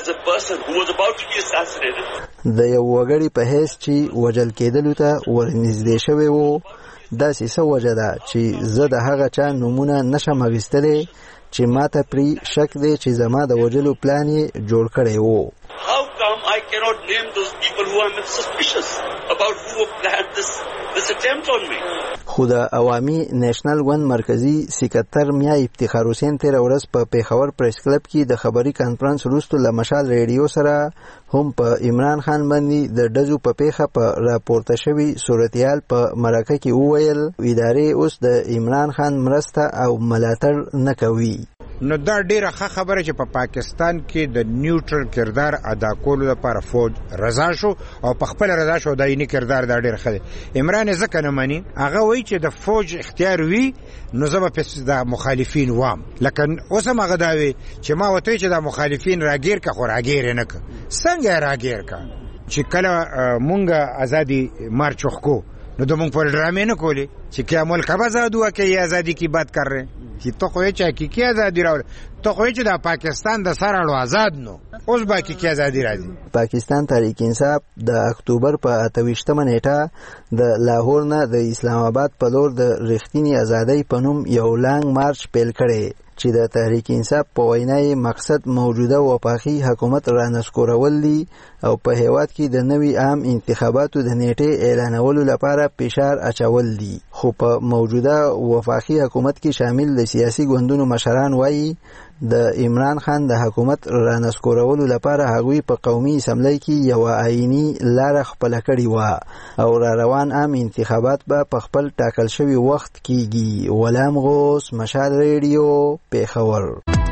د یو وګړي په حیث چې وجل کېدلو ته ورنږدې شوی وو داسې څه وجه ده چې زه د هغه چا نومونه نشم اخیستلی چې ماته پرې شک دی چې زما د وجلو پلان یې جوړ کړی وو. How come I cannot name those people who are suspicious about who planned this this attempt on me? خو د عوامي نېشنل ګوند مرکزی سکرټر میا افتخار حسین تیر ورځ په پیښور پریس کلب کې د خبري کانفرنس وروسته له مشال ریډیو سره هم په عمران خان باندې د ډزو په پیښه په راپورته شوی صورتحال په مرکه کې وویل ادارې اوس د عمران خان مرسته او ملاتړ نه کوي. نو دا ډیره ښه خبره چې په پا پاکستان کې د نیوټرل کردار ادا کولو لپاره فوج رضا شو او په خپل رضا شو دایني کردار دا ډیر ښه دی. عمران ځکه نه مني هغه وایي چې د فوج اختیار وي نو زه به د مخالفین وام لکه اوس هم هغه دا وي چې ما ورته چې د مخالفین راګیر که خو راګیر یې نه که څنګه راګیر که چې کله مونږ ازادي مارچ وکړو نو د مونږ پر ډرامې نه کولې چې کیا ملک آزاد ہوا کہ یہ آزادی کی بات کر رہے ہیں کہ تو خو چې حقیقي ازادي راوړي تو خو چې د پاکستان د سره اړو آزاد نو اوس باقي کی ازادي راځي. پاکستان تحریک انصاف د اکتوبر په اته ویشتمه نیټه د لاهور نه د اسلام آباد په لور د رښتینی ازادۍ په نوم یو لانګ مارچ پیل کړي چې د تحریک انصاف په وینا مقصد موجوده وفاقي حکومت را نسکورول دي او په هیواد کې د نوي عام انتخاباتو د نیټې اعلانولو لپاره فشار اچول دي. خو په موجوده وفاقي حکومت کې شامل د سیاسي ګوندونو مشران وایي د عمران خان د حکومت را نسکورولو لپاره هغوی په قومي اسمبلی کې یو آئینی لار خپل کړی و او را روان عام انتخابات به په خپل ټاکل شوی وخت کېږي. غلام غوث، مشال ریډیو، پیښور.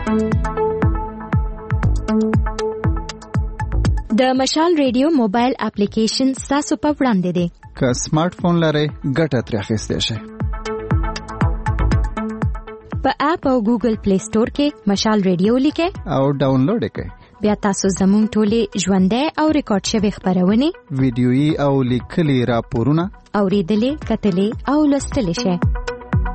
د مشال ریډیو موبایل اپلیکیشن تاسو په وړاندې دی. که سمارټ فون لرئ ګټه ترې اخیستی شئ. په اپ او ګوګل پلی سٹور کې مشال ریډیو لیکئ او ډاونلوډ یې کړئ. بیا تاسو زموږ ټولې ژوندۍ او ریکارډ شوې خپرونې ویډیويي او لیکلي راپورونه اوریدلې، کتلې او لوستلې شئ.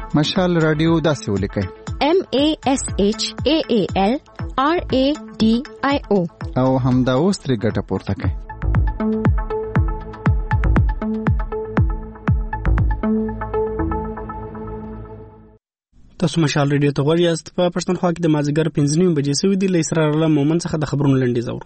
مشال رادیو داسې ولیکئ M A S H A A L R A D I O او همدا اوس ترې ګټه پورته کړئ. تاسو مشال ریډیو ته غوږ یاست. په پښتونخوا کې د مازدیګر پنځه نیمې بجې سوي دي. له اسرار الله مومن څخه د خبرونو لنډیز اورو.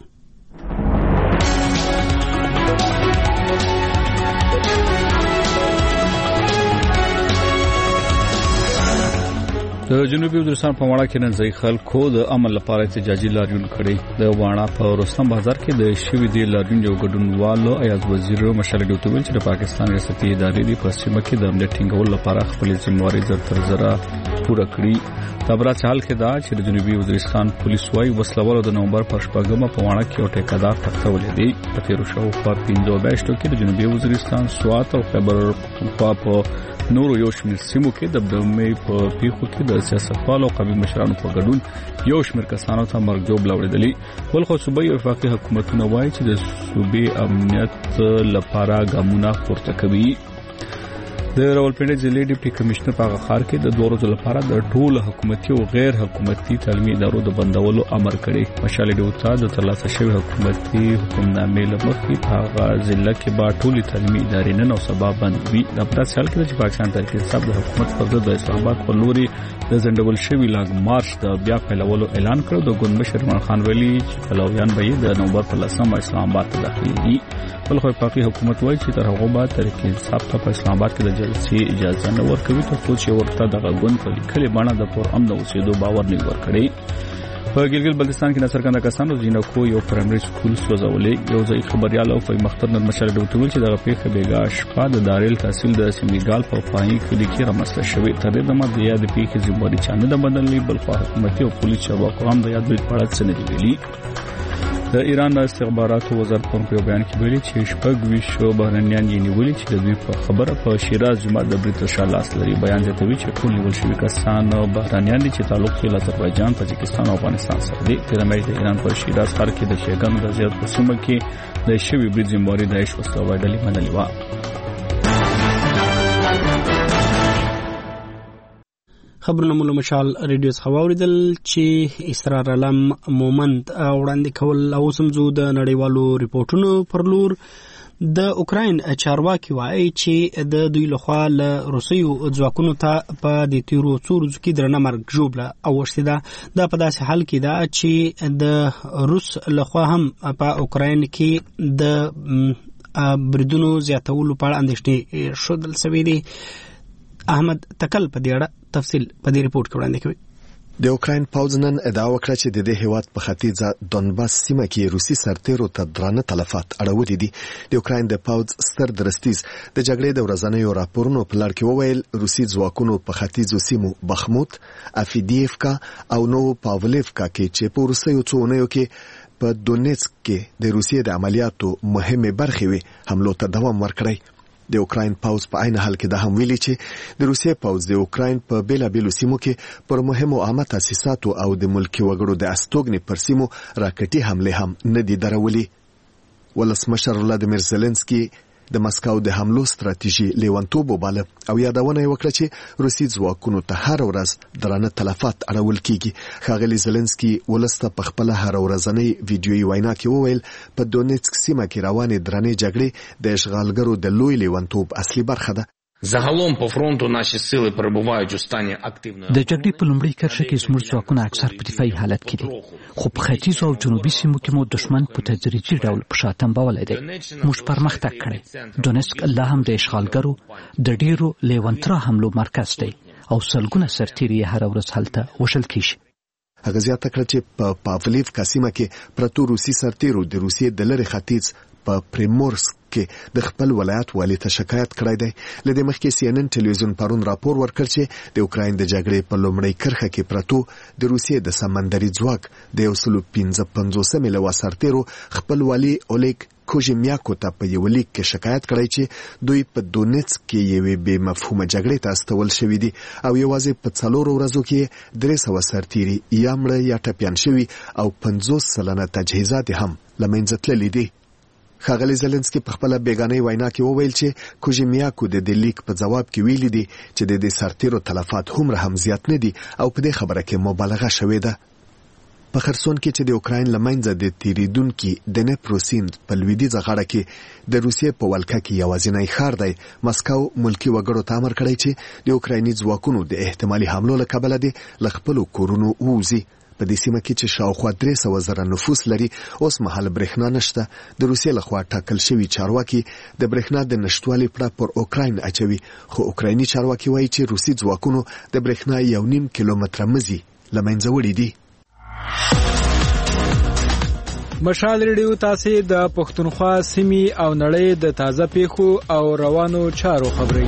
د جنوبي وزیرستان په واڼه کې نن ځای خلکو د عمل لپاره احتجاجي لاریون کړی. د واڼه په رستم بازار کې د شوی دی لاریون یو ګډونوالو ایاز وزیر مشال ډوټویل چې د پاکستان ریاستي ادارې د پسیمه کې د امنیت ټینګولو لپاره خپل ذمہواری زر تر زره پوره کړی. خبره حال کې دا چې د جنوبي وزیرستان پولیس وايي وسلوالو د نومبر په شپږمه په واڼه کې یو ټیکادار تختولې دی. په تیرو شو په پنځو میاشتو کې د جنوبي وزیرستان سوات او خیبر پختونخوا نورو یو شمېر سیمو کې د دمې په پیښو کې د سیاستوالو او قومي مشرانو په ګډون یو شمېر کسانو ته مرګ جوړ لوړېدلی. بل خو صوبایي او وفاقي حکومتونه وایي چې د صوبې امنیت لپاره ګامونه پورته کوي. د راولپنډي ضلع ډیپټي کمشنر په غاخار کې د دوه ورځې لپاره د ټولو حکومتي او غیر حکومتي تعلیمي ادارو د بندولو امر کړی. مشال ډیوتا د ترلاسه شوی حکومتي حکمنامې لمخې په هغه ضلع کې به ټولې تعلیمي ادارې نن او سبا بند وي. د پداسې حال کې چې پاکستان تحریک انصاف د حکومت پر ضد د اسلام آباد په لوري د ځنډول شوی لاګ مارچ د بیا پیلولو اعلان کړ. د ګوند مشر عمران خان ویلي چې پلویان به د نومبر په لسمه اسلام آباد ته داخليږي. بل خو وفاقي حکومت وایي چې تر هغه بعد تحریک انصاف ته په اسلام آباد کې د جلسې اجازه نه ورکوي تر څو چې ورته دغه ګوند په لیکلې بڼه د پر امن اوسېدو باور نه ورکړي. په ګلګل بلتستان کې ناڅرګنده کسانو جنکو یو پرایمري سکول سوځولې. یو ځای خبريال او فای مختر نن مشال ډوټویل چې دغه پیښه بیګا شپه د دارل تحصیل د سیمیګال په پای کې کې رامنځته شوې. تر دې دمه د یاد پیښې ذمہواری چانه د بدلې بل خو حکومتي او پولیس چارواکو هم د یاد په اړه څه نه دی ویلي. د ایران د استخباراتو وزارت په بیان کې ویلي چې شپږ ویشو بهرنیان یې نیولي چې د دوی په خبره په شیراز جماعت د بریټ شالاس لري. بیان زیاتوي چې ټول نیول شوي کسان بهرنیان دي چې تعلق یې له آذربایجان، تاجکستان او افغانستان سره دی. تیر مې د ایران په شیراز ښار کې د شیګانو د زیات قسمه کې د شوی بریټ ذمہواری د عیش وسوي ډلې منلې و. خبرونه مو له مشال ریډیو څخه واوریدل چې اسرار علم مومند وړاندې کول او سمزو د نړیوالو ریپورتونو پر لور. د اوکراین چارواکي وایي چې د دوی لخوا له روسیو ځواکونو ته په د تیرو څو ورځو کې درنه مرګ ژوبله اوښتې ده. دا په داسې حال کې ده چې د روس لخوا هم په اوکراین کې د بریدونو زیاتولو په اړه اندېښنې ښودل شوې دي. احمد تکل په دې اړه تفصیل په دې ریپورت کې وړاندې کوي. د اوکراین پوځ نن ادعا وکړه چې د دې هیواد په ختیځه دونباس سیمه کې روسي سرتیرو ته درانه تلفات اړولې دي. د اوکراین د پوځ ستر درستیز د جګړې د ورځنیو راپورونو په لړ کې وویل روسي ځواکونو په ختیځو سیمو بخموت، افیدیفکا او نو پاولېفکا کې چې په وروستیو څو اونیو کې په دونیتسک کې د روسیې د عملیاتو مهمه برخې وي حملو ته دوام ورکړی. د اوکراین پوځ په عین حال کې د هم ویلي چې د روسیې پوځ د اوکراین په بیلابیلو سیمو کې پر مهمو عامه تاسیساتو او د ملکي وګړو د استوګنې پر سیمو راکټي حمله هم نه دي درولې. ولسمشر ولادیمیر زيلنسکي د مسکو د حملو ستراتیژي لیوانتوب وباله او یادونه وکړه چې روسي ځواکونو ته هر ورځ درانه تلفات اړول کیږي. ښاغلي زيلنسکي ولسته په خپل هر ورځنۍ ویډیويي وینا کې وویل په دونیتسک سیمه کې روانې درنې جګړې د اشغالګرو د لوی لیوانتوب اصلي برخه ده. Загалом по фронту наші сили перебувають у стані активної. د جګړې په لومړۍ کرښه کې زموږ ځواکونه اکثر په دفاعي حالت کې دي، خو په ختیځو او جنوبي سیمو کې مو دښمن په تدریجي ډول په شا تنبولی دی. موږ پرمختګ کړی. دونیتسک لا هم د اشغالګرو د ډیرو لیوانترا حملو مرکز دی او سلګونه سرتیري هر ورځ هلته وژل کیږي. هغه زیاته کړه چې په پاولېفکا سیمه کې پرتو روسي سرتیرو د روسیې د لرې ختیځ په پریمورسک کې د خپل ولایت والی ته شکایت کړی دی. لدې مخکې سی ان ان ټلویزیون پرون راپور ورکړ چې د اوکراین د جګړې په لومړۍ کرښه کې پرتو د روسیې د سمندري ځواک د یو سل پنځه پنځوسمې لوا سرتیرو خپل والی اولیګ کوژمیاکو ته په یو لیک کې شکایت کړی چې دوی په دونیتسک کې یوې بې مفهومه جګړې ته استول شوي دي او یوازې په څلورو ورځو کې درې سوه سرتیري یا مړه یا ټپیان شوي او پنځوس سلنه تجهیزات هم له منځه تللي دي. ښاغلي زلنسکي په خپل بیگانه وینا کې وویل چې کوژمیاکو د دې لیک په جواب کې ویلي دي چې د دې سرتیرو تلفات هم هم زیات نه دي او په دې خبره کې مبالغه شوې ده. په خرسون کې چې د اوکراین لمنځه د تیریدونکو د نپروسیند په لویدیځه غاړه کې د روسیې په ولکه کې یوازینی ښار دی، مسکو ملکی وګړو ته امر کړی چې د اوکرایني ځواکونو د احتمالي حملو له کبله دي له خپلو کورونو ووځي. په دې سیمه کې چې شاوخوا درې سوه زره نفوس لري اوس مهال برېښنا نشته. د روسیې لخوا ټاکل شوي چارواکي د برېښنا د نشتوالي پړه پر اوکراین اچوي، خو اوکرایني چارواکي وایي چې روسي ځواکونو د برېښنا یو نیم کیلومتره مزي له منځه وړي دي. مشال ریډیو تاسو د پښتونخوا سیمې او نړۍ د تازه پیښو او روانو چارو خبري.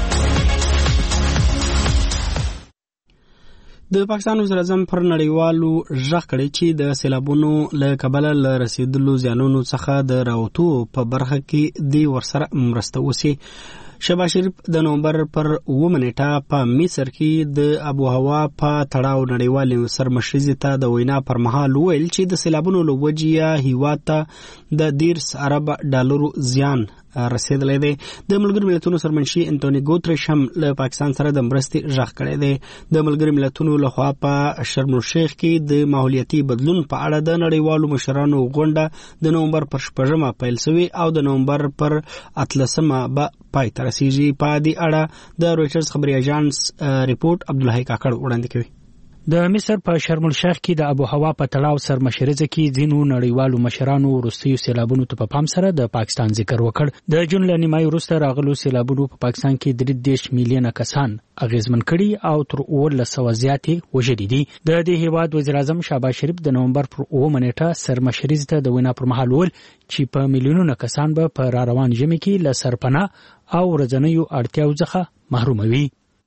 د پاکستان وزیر اعظم پر نړیوالو ژغ کړی چې د سیلابونو له کبله له رسیدلو زیانونو څخه د راوتو په برخه کې دی ورسره مرسته وسی. شهباز شریف د نومبر پر اوومه نیټه په مصر کې د ابو هوا په تړاو نړیوال سرمشرزي ته د وینا پر مهال ویل چې د سیلابونو له وجې هیواد ته د دیرس ارب ډالرو زیان رسیدلی دی. د ملګرو ملتونو سرمنشي انټونی ګوتریش هم له پاکستان سره د مرستې ژغ کړی دی. د ملګرو ملتونو لخوا په شرم الشیخ کې د ماحولیاتي بدلون په اړه د نړیوالو مشرانو غونډه د نومبر پر شپږمه پیل شوې او د نومبر پر اتلسمه به پای ته رسیږي. په دې اړه د رویټرز خبري اژانس ریپورت عبدالحی کاکړ وړاندې کوي. د مصر په شرم الشیخ کې د ابو هوا په تړاو سرمشرزه کې ځینو نړیوالو مشرانو وروستیو سیلابونو ته په پام سره د پاکستان ذکر وکړ. د جون له نیمایي وروسته راغلو سیلابونو په پاکستان کې درې دېرش میلیونه کسان اغیزمن کړي او تر اوولس سوه زیاتې وژلي دي. د دې هیواد وزیر اعظم شهباز شریف د نومبر پر اوومه نیټه سرمشرزې ته د وینا پر مهال وویل چې په میلیونونو کسان به په را روان ژمي کې له سرپناه او ورځنیو اړتیاو څخه محروموي.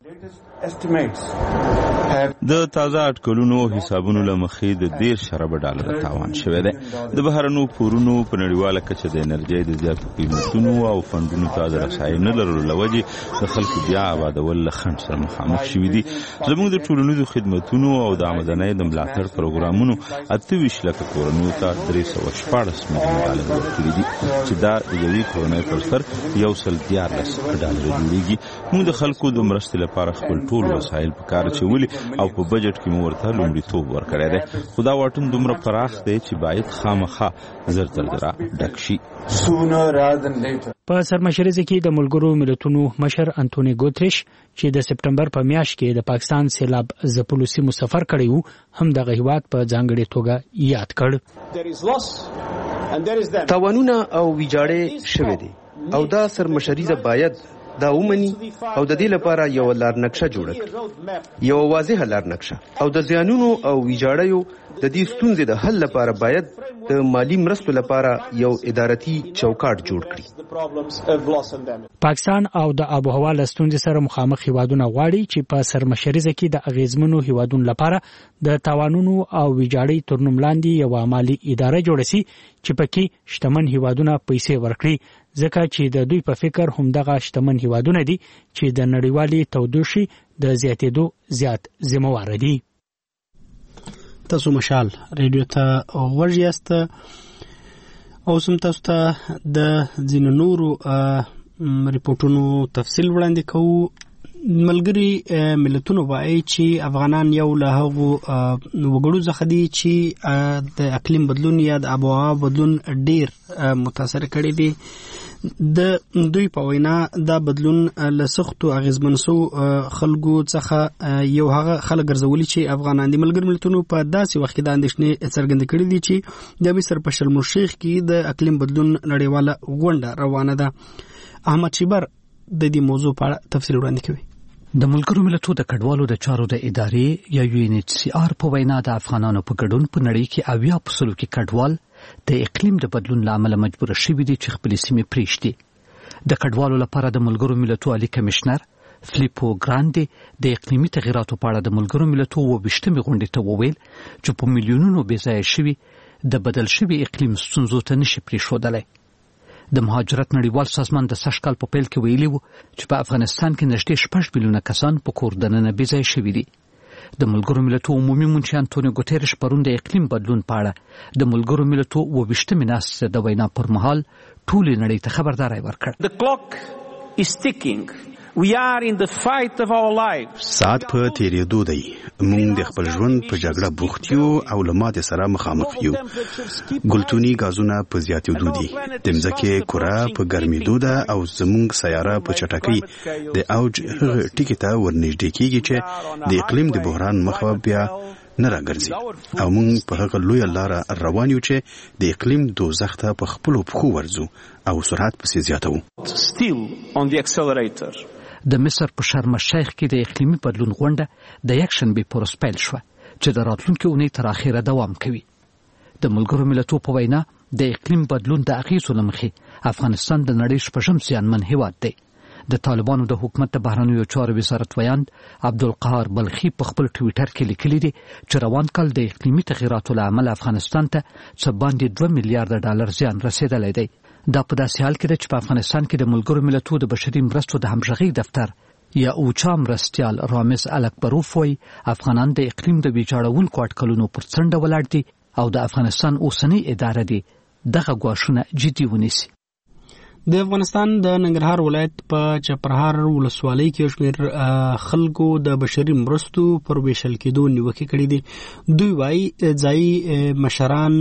د تازه اټکلونو حسابونو له مخې د ډیر شرب ډالر تاوان شوی دی. د بهرنو پورونو په نړیواله کچه د انرژي د زیاتو قیمتونو او فندونو ته د رسایي نه لرلو له وجې د خلکو بیا آبادول له خنډ سره مخامخ شوي دي. زموږ د ټولنیزو خدمتونو او د آمدنۍ د ملاتړ پروګرامونو اته ویشت لکه کورنیو ته درې سوه شپاړس میلیونه ډالر ورکړي دي چې دا د یوې کورنۍ پر سر یو سل دیارلس ډالر جوړېږي. موږ د خلکو د مرستې لپاره خپل ټول وسایل په کار اچولي او په بجټ کې مو ورته لومړیتوب ورکړی دی. خو دا واټن دومره پراخ دی چې باید خامخا زر تر زره ډک شي. په سرمشرزه کې د ملګرو ملتونو مشر انټونی ګوتریش چې د سپټمبر په میاشت کې د پاکستان سیلاب ځپلو سیمو سفر کړی وو هم دغه هیواد په ځانګړې توګه یاد کړ. تاوانونه او ویجاړې شوې دي او دا سرمشرزه باید دا ومني او د دې لپاره یو لار نقشه جوړ کړي، یو واضحه لار نقشه او د زیانونو او ویجاړیو د دې ستونزې د حل لپاره باید د مالی مرستو لپاره یو ادارتي چوکاټ جوړ کړي. پاکستان او د آب و هوا له ستونزې سره مخامخ هیوادونه غواړي چې په سرمشرزه کې د اغیزمنو هیوادونو لپاره د تاوانونو او ویجاړۍ تر نوم لاندې یوه مالي اداره جوړه سي چې پکې شتمن هیوادونه پیسې ورکړي، ځکه چې د دوی په فکر همدغه شتمن هیوادونه دي چې د نړیوالې تودوخې د زیاتېدو زیات ذمہوار دي. تاسو مشال ریډیو ته غوږ یاست او سم تاسو ته د ځینو نورو ریپورتونو تفصیل وړاندې کوو. ملګري ملتونو وایي چې افغانان یو له هغو وګړو څخه دي چې د اقلیم بدلون یا د آب و هوا بدلون ډیر متاثر کړي دي. د دوی په وینا دا بدلون له سختو اغیزمن سو خلکو څخه یو هغه خلک ګرځولي چې افغانان دي. ملګري ملتونو په داسې وخت کې د اندېښنې څرګندې کړې دي چې د مصر په شرم الشیخ کې د اقلیم بدلون نړیواله غونډه روانه ده. احمد شیبر د دې موضوع په اړه تفصیل وړاندې کوي. د ملګرو ملتونو د کډوالو د چارو د ادارې یا یو ان ایچ سی آر په وینا د افغانانو په ګډون په نړۍ کې اویا په سلو کې کډوال د اقلیم د بدلون له امله مجبور شوي دي چې خپلې سیمې پرېږدي. د کډوالو لپاره د ملګرو ملتونو عالی کمشنر فلیپو ګراندي د اقلیمي تغیراتو په اړه د ملګرو ملتونو اوویشتمې غونډې ته وویل چې په میلیونونو بېځایه شوي د بدل شوي اقلیم ستونزو ته نشي پرېښودلی. د مهاجرت نړیوال سازمان د سږ کال په پیل کې ویلي وو چې په افغانستان کې نږدې شپږ میلیونه کسان په کور دننه بېځایه شوي دي. د ملګرو ملتونو عمومي منشي انټونیو ګوتيرش پرون د اقلیم بدلون په اړه د ملګرو ملتونو اوویشتمې ناستې د وینا پر مهال ټولې نړۍ ته خبرداري ورکړه. The clock is ticking. We are in the fight of our lives. ساعت په تیریدو دی. موږ د خپل ژوند په جګړه بوخت یو او له ماتې سره مخامخ یو. ګلتوني غازونه په زیاتېدو دي. د ځمکې کره په ګرمېدو ده او زموږ سیاره په چټکۍ د اوج هغه ټکي ته ورنږدې کېږي چې د اقلیم د بحران مخه بیا نه راګرځي او موږ په هغه لویه لاره روان یو چې د اقلیم دوزخ ته په خپلو پښو ورځو او سرعت پسې زیاتوو. Still on the accelerator. د مصر په شرم الشیخ کې د اقلیمي بدلون غونډه د یک شنبې په ورځ پیل شوه چې د راتلونکي اونۍ تر اخره دوام کوي. د ملګرو ملتونو په وینا د اقلیم بدلون د اغیزو له مخې افغانستان د نړۍ شپږم زیانمن هیواد دی. د طالبانو د حکومت د بهرنیو چارو وزارت ویاند عبدالقهار بلخي په خپل ټویټر کې لیکلي دي چې روان کال د اقلیمي تغیراتو له امله افغانستان ته څه باندې دوه میلیارډ ډالر زیان رسیدلی دی. دا په داسې حال کې ده چې په افغانستان کې د ملګرو ملتونو د بشري مرستو د همغږۍ دفتر یا اوچا مرستیال رامز الکبروف وایي افغانان د اقلیم د ویجاړونکو اټکلونو پر څنډه ولاړ دي او د افغانستان اوسنۍ اداره دي دغه ګواښونه جدي ونیسي. د افغانستان د ننګرهار ولایت په چپرهار ولسوالۍ کې شمېر خلکو د بشري مرستو پر ویشل کېدو نیوکې کړې دي. دوی وایي ځایي مشران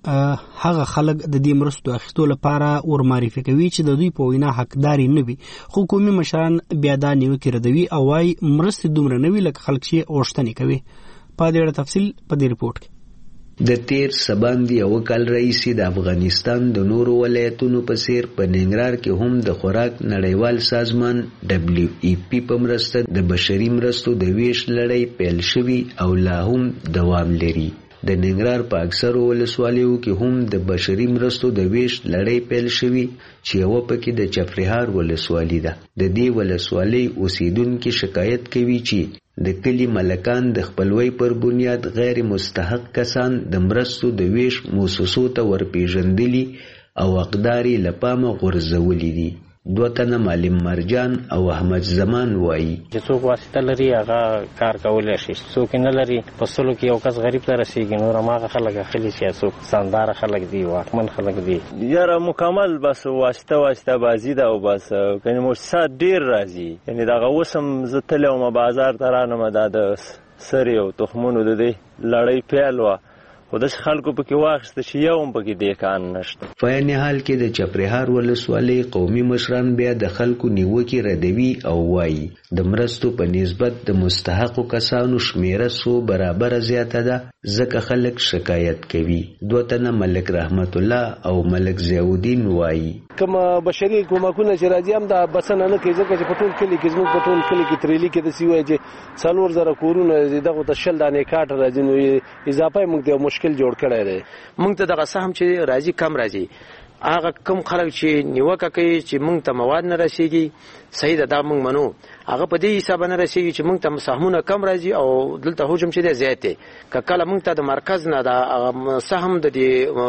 هغه خلک د دې مرستو اخیستو لپاره ورمعرفي کوي چې د دوی په وینا حقداري نه وي. حکومي مشران بیا دا نیوکې ردوي او وایي مرستې دومره نه وي لکه خلک چې غوښتنې کوي. په دې اړه تفصیل په دې ریپورټ کې. د تیر سباندې یو کال رئیسي د افغانستان د نورو ولایتونو په څیر په ننګرهار کې هم د خوراک نړیوال سازمان دبلیو ای پی په مرسته د بشري مرستو د ویش لړۍ پیل شوي او لا هم دوام لري. د ننګرهار په اکثرو ولسوالیو کې هم د بشري مرستو د ویش لړۍ پیل شوي چې یوه پکې د چپرهار ولسوالي ده. د دې ولسوالۍ اوسیدونکي شکایت کوي چې د کلی ملکان د خپلوۍ پر بنیاد غیر مستحق کسان د مرستو د ویش موسسو ته ورپېژندلي او حقداري له پامه غورځولي دي. دوه تنه معلم مرجان او احمد زمان وایي چې څوک واسطه لري هغه کار کولی شي، څوک نه لري په سلو کې یو کس غریب ته رسېږي نور هماغه خلک اخلي چې څوک سانداره خلک دي واکمن خلک دي. یاره مکمل بس واسطه واسطه بازي ده او بس کني مؤسسات ډېر راځي. یعنې دغه اوس هم زه تللی وم بازار ته رانم دا د سرې او تخمونو د دې لړۍ پیل وه خو داسې خلکو پکې واخیسته چې یو هم پکې دیکان نشته. په عین حال کې د چپرهار ولسوالۍ قومي مشران بیا د خلکو نیوکې ردوي او وایي د مرستو په نسبت د مستحقو کسانو شمیره څو برابره زیاته ده ځکه خلک شکایت کوي. دوه تنه ملک رحمت الله او ملک ضیاءالدین وایي کوم بشري کومکونه چې راځي هم دا بسنه نه کوي ځکه چې په ټول کلي کې زموږ په ټول کلي کې تریلي کې داسې وایي چې څلور زره کورونه دغه ته شل دانې کاټ راځي نو اضافه یې موږ ته مشکل جوړ کړی دی. موږ ته دغه سهم چې راځي کم راځي. هغه کم خلک چې نیوکه کوي چې موږ ته مواد نه رسیږي صحیح ده دا موږ منو. هغه په دې حساب نه رسیږي چې موږ ته سهمونه کم راځي او دلته حجم چې دی زیات دی. که کله موږ ته د مرکز نه دا سهم د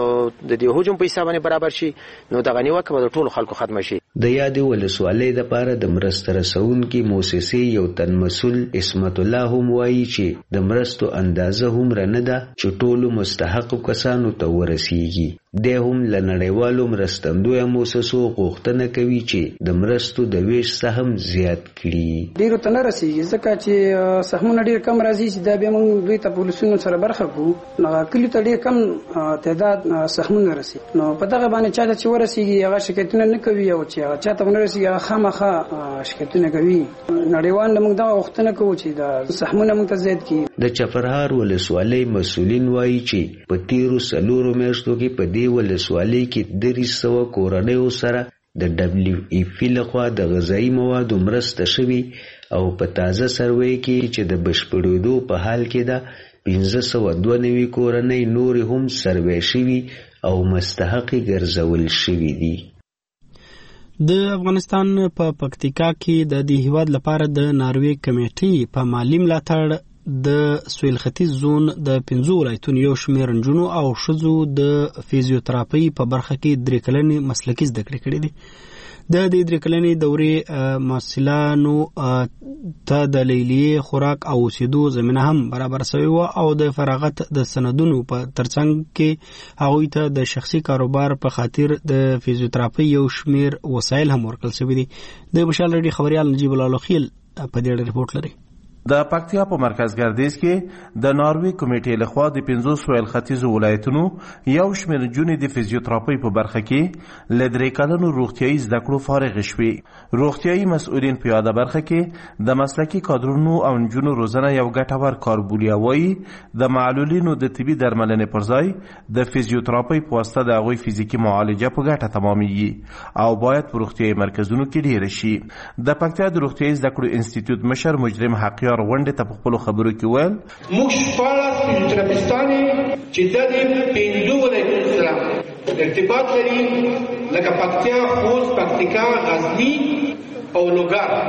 دې د دې حجم په حساب نه برابر شي نو دغه نیوکه به د ټولو خلکو ختمه شي. د یادې ولسوالۍ دپاره د مرسته رسونکي موسسې یو تن مسؤل اسمت الله هم وایي چې د مرستو اندازه هومره نه ده چې ټولو مستحقو کسانو ته ورسیږي. دی هم له نړیوالو مرستندویه موسسو غوښتنه کوي چې د مرستو د ویش سهم زیات کړي. ډیرو ته نه رسیږي ځکه چې سهمونه ډیر کم راځي چې دا بیا موږ دوی ته پولیسونو سره برخه کوو نو کلیو ته ډیر کم تعداد سهمونه رسي نو په دغه باندې چا ته چې ورسیږي هغه شکایتونه نه کوي او چې هغه چاته ونه رسیږي هغه خامخا شکایتونه کوي. نړیوال موږ دا غوښتنه کوو چې دا سهمونه موږ ته زیات کړي. د چپرهار ولسوالۍ مسؤلین وایي چې په تیرو څلورو میاشتو کې په دې ولسوالۍ کې درې سوه کورنیو سره د ډبلیو ای پی لخوا د غذایي موادو مرسته شوي او په تازه سروې کې چې د بشپړېدو په حال کې ده پنځه سوه دوه نوي کورنۍ نورې هم سروې شوي او مستحقې ګرځول شوي دي. د افغانستان په پکتیکا کې د دې هیواد لپاره د ناروې کمیټې په مالی ملاتړ د سویل ختیځ زون د پنځو ولایتونو یو شمېر نجونو او ښځو د فزیوتراپۍ په برخه کې درې کلنې مسلکي زده کړې کړې دي. د دې درې کلنې دورې محصلانو ته د لیلیې خوراک او اوسېدو زمینه هم برابر شوې وه او د فراغت د سندونو په ترڅنګ کې هغوی ته د شخصي کاروبار په خاطر د فزیوتراپي یو شمیر وسایل هم ورکړل شوي دي. د مشال ریډي خبریال نجیب الله لوخیل په دې اړه رپورټ لري. د پکتیا په مرکز ګردیز کې د ناروی کمیټې لخوا د پنځوس سویل ختیځو ولایتونو یو شمېر نجونې د فزیوتراپي په برخه کې له درې کلنو روغتیایي زده کړو فارغې شوې. روغتیایي مسؤلین په یاده برخه کې د مسلکي کادرونو او نجونو روزنه یو ګټور کار بولي. وایي د معلولینو د طبي درملنې پر ځای د فزیوتراپي په واسطه د هغوی فزیکي معالجه په ګټه تمامیږي او باید په روغتیایي مرکزونو کې ډېره شي. د پکتیا د روغتیایي زده کړو انسټیټیوټ مشر مجرم حقیار غونډې ته په خپلو خبرو کې ویل موږ شپاړس فزیوتراپیستانې چې د دې پنځو ولایتونو سره ارتباط لري لکه پکتیا، خوست، پکتیکا، غزني او لوګر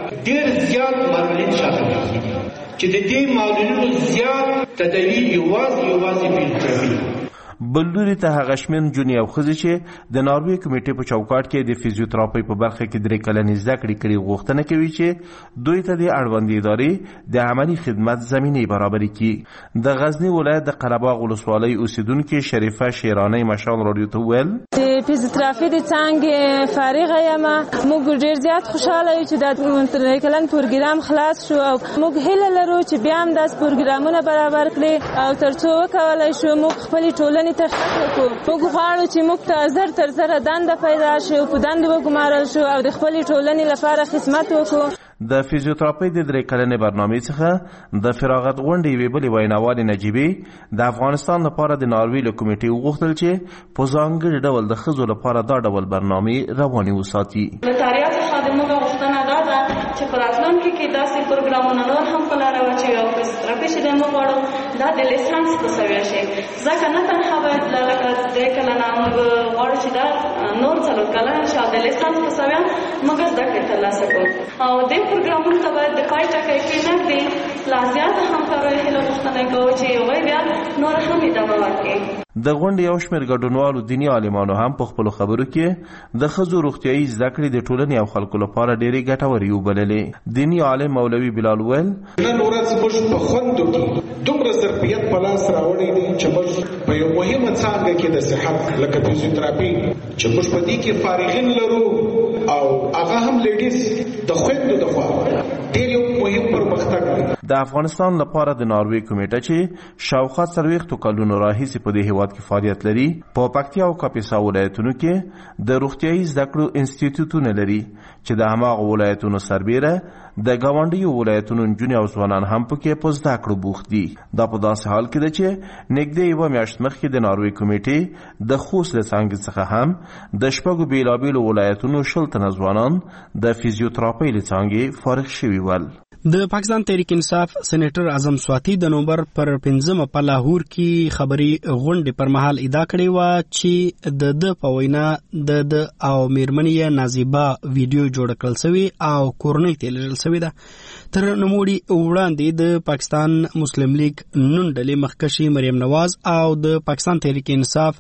ډېر زیات معلولین شامل دي چې د دې معلولینو زیات تداوي یوازې یوازې فزیوتراپي. بلوري ته هغه شمېر نجونې او ښځې چې د ناروې کمیټې په چوکاټ کې د فزیوتراپي په برخه کې درې کلنې زده کړې کړي غوښتنه کوي چې دوی ته د اړوندې ادارې د عملي خدمت زمینې برابرې کړي. د غزني ولایت د قرهباغ ولسوالۍ اوسیدونکې شریفه شیرانۍ مشال راډیو ته وویل د فزیوتراپي د څانګې فارغه یم. موږ ډېر زیات خوشحاله یو چې د درې کلن پروګرام خلاص شو او موږ هیله لرو چې بیا هم داسې پروګرامونه برابر کړي او تر څو وکولی شو موږ خپلې ټولنې ته خدمت وکړو. موږ غواړو چې موږ ته زر تر زره دنده پیدا شي او په دندې وګمارل شو او د خپلې ټولنې لپاره خدمت وکړو. د فزیوتراپي د درې کلنې برنامې څخه د فراغت غونډې یوې بلې ویناوالې نجیبې د افغانستان لپاره د ناروې له کمیټې وغوښتل چې په ځانګړي ډول د ښځو لپاره دا ډول برنامې روانې وساتي. له تاریخ څخه د موږ غوښتنه دا ده چې په راتلونکي کې داسې پروګرامونه نور هم په لاره واچوي او فزیوتراپي چې دی موږ غواړو دا د لیسانس په سویه شي. ځکه نه تنها باید لکه درې کلنه موږ غواړو چې دا نور څلور کلنه شي او د لیسانس په سویه موږ زده کړې ترلاسه کړو او دې پروګرامونو ته باید د پای ټکی کېنږدي لا زیاته همکاریو هیله غوښتنه کوو چې هغوی بیا نور هم ادامه ورکړي. د غونډې یو شمېر ګډونوالو دیني عالمانو هم په خپلو خبرو کې د ښځو روغتیایي زده کړې د ټولنې او خلکو لپاره ډېرې ګټورې وبللې. دیني عالم مولوي بلال ویل نن ورځ موږ په خوندو کې دومره ظرفیت په لاس راوړی دی چې موږ په یو مهمه څانګه کې د صحت لکه فزیوتراپي چې موږ په دې کې فارغین لرو او هغه هم لیډیز د خوندو د خوا ډېر یو مهم پرمختګ دی. د افغانستان لپاره د ناروې کمیټه چې شاوخوا څلوېښتو کلونو راهیسې په دې هېواد کې فعالیت لري په پکتیا او کاپیسا ولایتونو کې د روغتیایي زده کړو انسټیټیوټونه لري چې د هماغه ولایتونو سربیره د ګاونډیو ولایتونو نجونې او ځوانان هم پکې په زده کړو بوخت دي. دا په داسې حال کې ده چې نږدې یوه میاشت مخکې د ناروې کمیټې د خوست له څانګې څخه هم د شپږو بېلابېلو ولایتونو شل تنه ځوانان د فزیوتراپۍ له څانګې فارغ شوي ول. د پاکستان تحریک انصاف سېنیټر اعظم سواتی د نومبر پر پنځمه په لاهور کې خبري غونډې پر مهال ادعا کړې وه چې د ده په وینا د ده او میرمنې نازیبا ویډیو جوړه کړل سوې او کورنۍ ته لیږل سوې ده. تر نوموړي وړاندې د پاکستان مسلم لیگ نون ډلې مخکښې مریم نواز او د پاکستان تحریک انصاف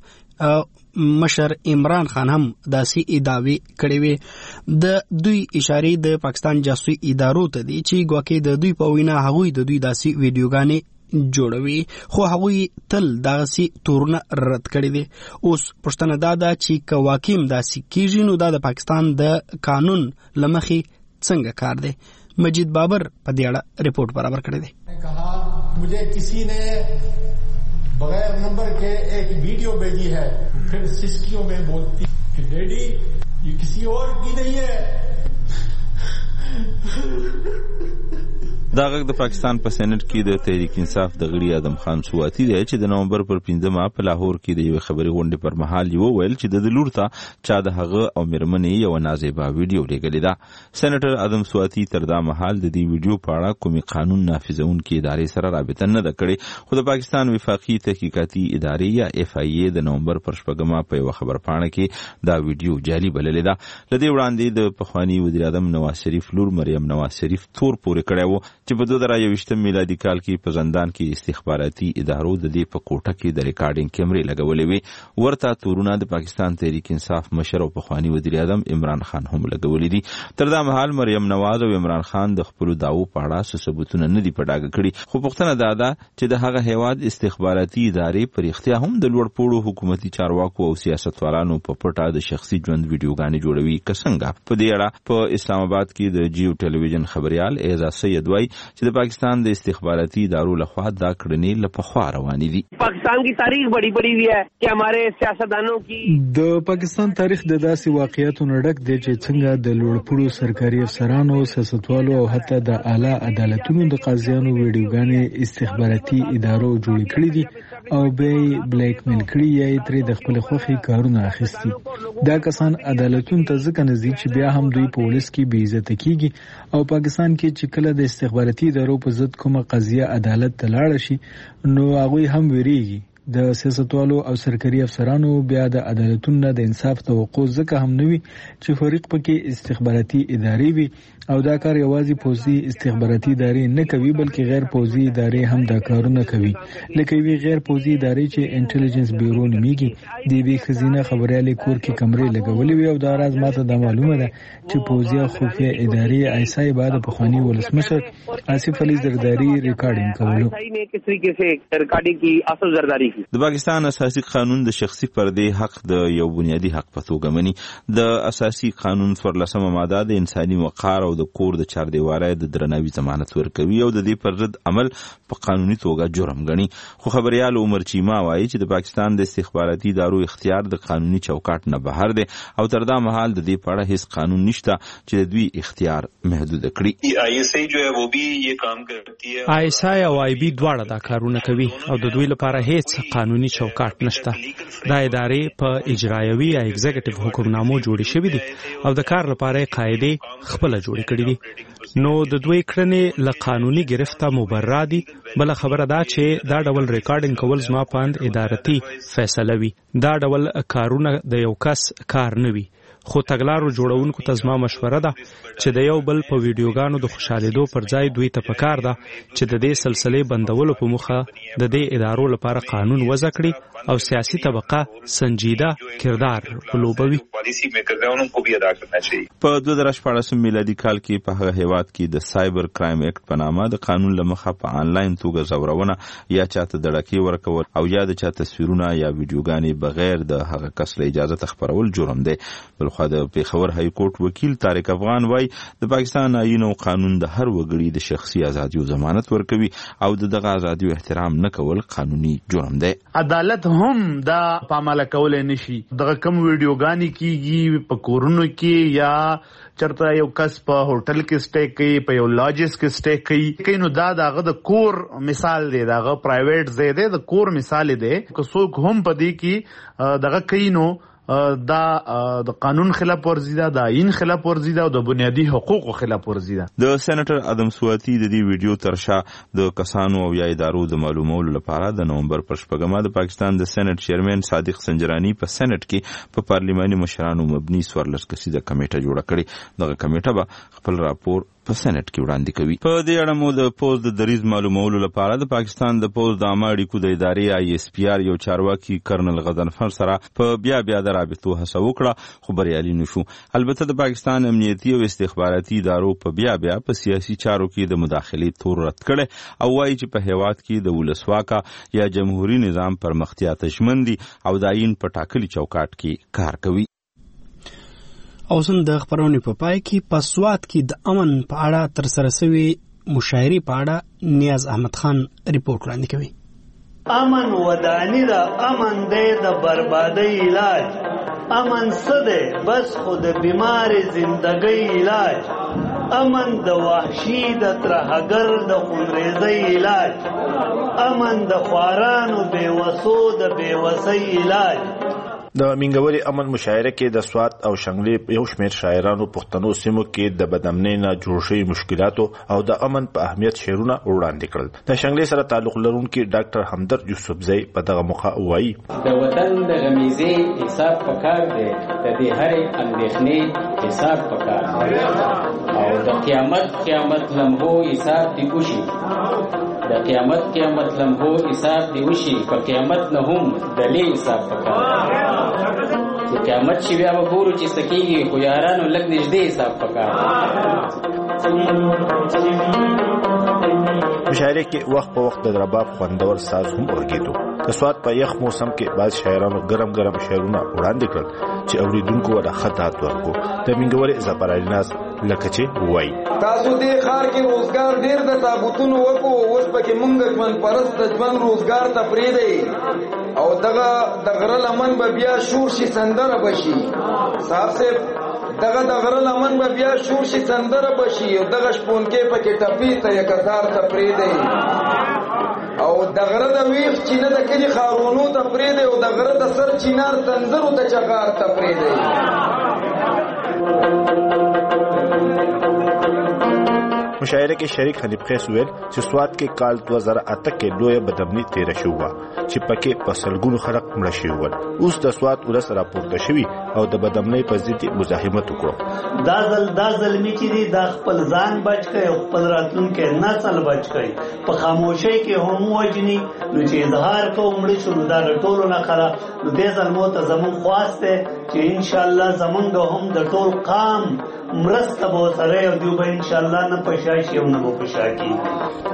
مشر عمران خان هم داسې ادعاوې کړې وې. د دوی اشارې د پاکستان جاسوسي ادارو ته دي چې ګواکې د دوی په وینا هغوی د دوی داسې ویډیوګانې جوړوي خو هغوی تل دغسې تورونه رد کړي دي. اوس پوښتنه دا ده چې که واقع هم داسې کېږي نو دا د پاکستان د قانون له مخې څنګه کار دی. مجید بابر په دې اړه رپورټ برابر کړی دی. बगैर नंबर के एक वीडियो भेजी है फिर सिस्कियों में बोलती कि डैडी ये किसी और की नहीं है. دا غږ د پاکستان په سېنات کې د تحریک انصاف د غړي ادم خان سواتی دی چې د نومبر پر پنځمه په لاهور کې د یو خبري غونډې پر مهال یو ویل چې د لور ته چا د هغه او میرمنې یو نازیبا ویډیو لګلې ده. سېنیټر ادم سواتی تر دا مهال د دې ویډیو په اړه کومي قانون نافذونکې ادارې سره رابطه نه ده کړې خو د پاکستان وفاقي تحقیقاتي ادارې یا اف آی ای د نومبر پر شپږمه په یو خبر پاڼه کې دا ویډیو جعلي بللې ده. لدې وړاندې د پخوانی وزیر اعظم نواز شریف لور مریم نواز شریف تور پورې کړی و چې په دوه زره یوویشتم میلادي کال کې په زندان کې استخباراتي ادارو د دې په کوټه کې د ریکارډینګ کیمرې لګولې وي. ورته تورونه د پاکستان تحریک انصاف مشر او پخوانی وزیر اعظم عمران خان هم لګولې دي. تر دا مهال مریم نواز او عمران خان د خپل دعوو په اړه څه ثبوتونه نه دي په ډاګه کړي، خو پوښتنه دا ده چې د هغه هیواد استخباراتي ادارې پر اختیا هم د لوړ پوړو حکومتي چارواکو او سیاستوالانو په پټه د شخصي ژوند ویډیوګانې جوړوي که څنګه. په دې اړه په اسلام آباد کې د جیو ټلویزیون خبريال اعزاز سید وایي چې د پاکستان د استخباراتي ادارو لخوا دا کړنې له پخوا روانې دي. پاکستان کی تاریخ بڑی بڑی ہوئی ہے کہ ہمارے سیاستدانوں کی د پاکستان تاریخ د داسې واقعیتونو ډک دی چې څنګه د لوړپوړو سرکاري افسرانو، سیاستوالو او حتی د اعلی عدالتونو د قاضیانو ویډیوګانې استخباراتي ادارو جوړې کړې دي او به بلیک میل کړي یا ترې د خپل خوخي کارونه اخیستي. دا کسان عدالتونو ته ځکه نزدي چې بیا هم دوی په پولیس کې بې عزته کیږي او پاکستان کې چې کله د استخباراتي ادارو په ضد کومه قضیه عدالت ته لاړ شي نو هغه هم ویریږي. د سیاستوالو او سرکاري افسرانو بیا د عدالتونو د انصاف توقع ځکه هم نوي چې فریق پکې استخباراتي ادارې وي او دا کار یوازې پوزي استخباراتي ادارې نه کوي بلکې غیر پوزي ادارې هم دا کارونه کوي. لکه وی غیر پوزي ادارې چې انټيليجنس بیورو نمیږي د بي خزینه خبريالي کور کې کمرې لګولې وي او دا راز ماته د معلومه ده چې پوزي خفیه ادارې ایسای بعد په خواني ولسمشر آصف علي زرداری ریکارډینګ کولو. کس طریقے سے ریکارډینګ کی اصل زرداری د پاکستان اساسي قانون د شخصي پردې حق د یو بنیادی حق په توګه مني. د اساسي قانون څوارلسمه ماده د انساني وقار او د کور د چاردیوالۍ د درناوي ضمانت ورکوي او د دې پر ضد عمل په قانوني توګه جرم ګڼي. خو خبريال عمر چیما وایي چې د پاکستان د استخباراتي ادارو اختیار د قانوني چوکاټ نه بهر دی او تر دا مهال د دې په اړه هیڅ قانون نشته چې د دوی اختیار محدود کړي. آئی ایس آئی جو ہے وہ بھی یہ کام کرتی ہے. آئی ایس آئی او آئی بی دواړه دا کارونه کوي او د دوی لپاره هیڅ قانوني چوکاټ نشته. دا ادارې په اجرایوي یا ایگزیکټیو حکمنامو جوړې شوې دي او د کار لپاره قاعده خپل جوړې کړې دي. نو د دوی کړنې له قانوني گرفته مبرا دي. بل خبره دا چې دا ډول ریکارډینګ کول زما پاند ادارتي فیصله وي. دا ډول کارونه د یو کس کار نه وي. خو تګلارو جوړونکو ته زما مشوره ده چې د یو بل په ویډیوګانو د خوشالېدو پر ځای دوی ته پکار ده چې د دې سلسلې بندولو په موخه د دې ادارو لپاره قانون وضع کړي او سیاسي طبقه سنجیده کردار ولوبوي. په دوه زره شپاړسم میلادي کال کې په هغه هیواد کې د سایبر کرایم اکټ په نامه د قانون له مخه په آنلاین توګه زورونه یا چاته دړکې ورکول او یا د چا تصویرونه یا ویډیوګانې بغیر د هغه کس له اجازه خپرول جرم دی. خو د پیښور های کورټ وکیل طارق افغان وای د پاکستان آئین او قانون د هر وګړي د شخصي ازادي او ضمانت ورکوي او د دغه ازادي احترام نه کول قانوني جرم دی. عدالت هم دا پاماله کول نشي. دغه کم ویډیوګانی کیږي په کورونو کې یا چرته یو کس په هوټل کې سټے کوي، په یو لاجز کې سټے کوي کینو دا دغه د کور مثال دی، دغه پرایویټ ځای دی، د کور مثال دی. که څوک هم پدې کې دغه کینو دا د قانون خلاف ورزي ده، د آئین خلاف ورزي ده او د بنیادی حقوقو خلاف ورزي ده. د سېنیټر ادم سواتی د دې ویډیو ترشا د کسانو او یا ادارو د معلومولو لپاره د نومبر پر شپږمه د پاکستان د سېنیټ چیرمن صادق سنجرانی په سېنیټ کې په پارلیماني مشرانو مبني څوارلس کسیزه کمیټه جوړه کړې. دغه کمیټه به خپل راپور په سېنیټ کې وړاندې کوي. په دې اړه مو د پوز د دریز معلومولو لپاره د پاکستان د پوز د عامه اړیکو د ادارې آی ایس پی آر یو چارواکي کرنل غضنفر سره په بیا بیا د رابطو هڅه وکړه خو بریالي نشو. البته د پاکستان امنیتي او استخباراتي ادارو په بیا بیا په سیاسي چارو کې د مداخلې تور رد کړي او وایي چې په هیواد کې د ولسواکه یا جمهوریت نظام پرمختیا تشمن دي او د آئین په ټاکلي چوکاټ کې کار کوي. او سن د خبرونې په پای کې په سوات کې د امن په اړه تر سره شوی مشاعرې په اړه نیاز احمد خان ریپورت وړاندې کوي. امن ودانی دا امن دی د بربادی علاج. امن څه دی؟ بس خود بیمار زندگی علاج. امن د وحشی د ترهګر د خونریزی علاج. امن د خوارانو بیوسو د بیوسی علاج. د منګوري امن مشاعره کې د سوات او شنګلې یو شمېر شاعرانو پښتنو سیمو کې د بدامنۍ نه جوړ شوي مشکلاتو او د امن په اهمیت شعرونه وړاندې کړل. د شنګلې سره تعلق لرونکي ډاکټر همدرد یوسفزئی په دغه موقع وایي د وطن د غمیزې حساب پکار دی، د دې هرې اندېښنې حساب پکار دی او د قیامت قیامت لمحو حساب دی وشي، د قیامت قیامت لمحو حساب دی وشي، په قیامت نه هم دلیل حساب پکار دی. چې قیامت شي بیا به ګورو چې سکیږي، خو یارانو لږ نږدې حساب پکار. مشاعره کې وخت په وخت د رباب خوندور ساز هم ورګیدو. د سوات په یخ موسم کې بعض شاعرانو ګرم ګرم شعرونه وړاندې کړل چې اوریدونکو ولا خطات ورکو. د منګوري زپرالیناز لکه چې وایي تاسو دې خار کې روزګار ډیر د تابوتونو وکړو، اوس پکې مونږ ژوند پرست د ژوند روزګار ته پرېږدئ او دغه د غره لمن به بیا شور شي سندره بشي. صاحب صاحب دغه د غره لمن به بیا شور شي سندره بشي او دغه شپونکې پکې ټپي ته یک هزار ته پرېږدئ او د غره د ویښ چینه د کلي خارونو ته پرېږدئ او د غره د سر چینار سندرو ته چغار ته پرېږدئ. مشاعره کې شریک حنیف خیس ویل چې سوات کې کال دوه زره اته کې لویه بدامني تیره شوې وه چې پکې په سلګونو خلک مړه شوي ول. اوس د سوات ولس راپورته شوي او د بدامنۍ په ضد مزاحمت وکړو. دا ځل دا ظلمي چې دی دا خپل ځان بچ کړي او خپل راتلونکی نسل بچ کړي، په خاموشۍ کې هم وجني. نو چې اظهار کوو مړه شو نو دا د ټولو نه ښه ده. نو دې ظلمو ته زمونږ خواست دی چې انشاءالله زمونږ هم د ټول قام مرسته به ورسره او دوی به انشاءالله نه په شا شي او نه به په شا کېږي.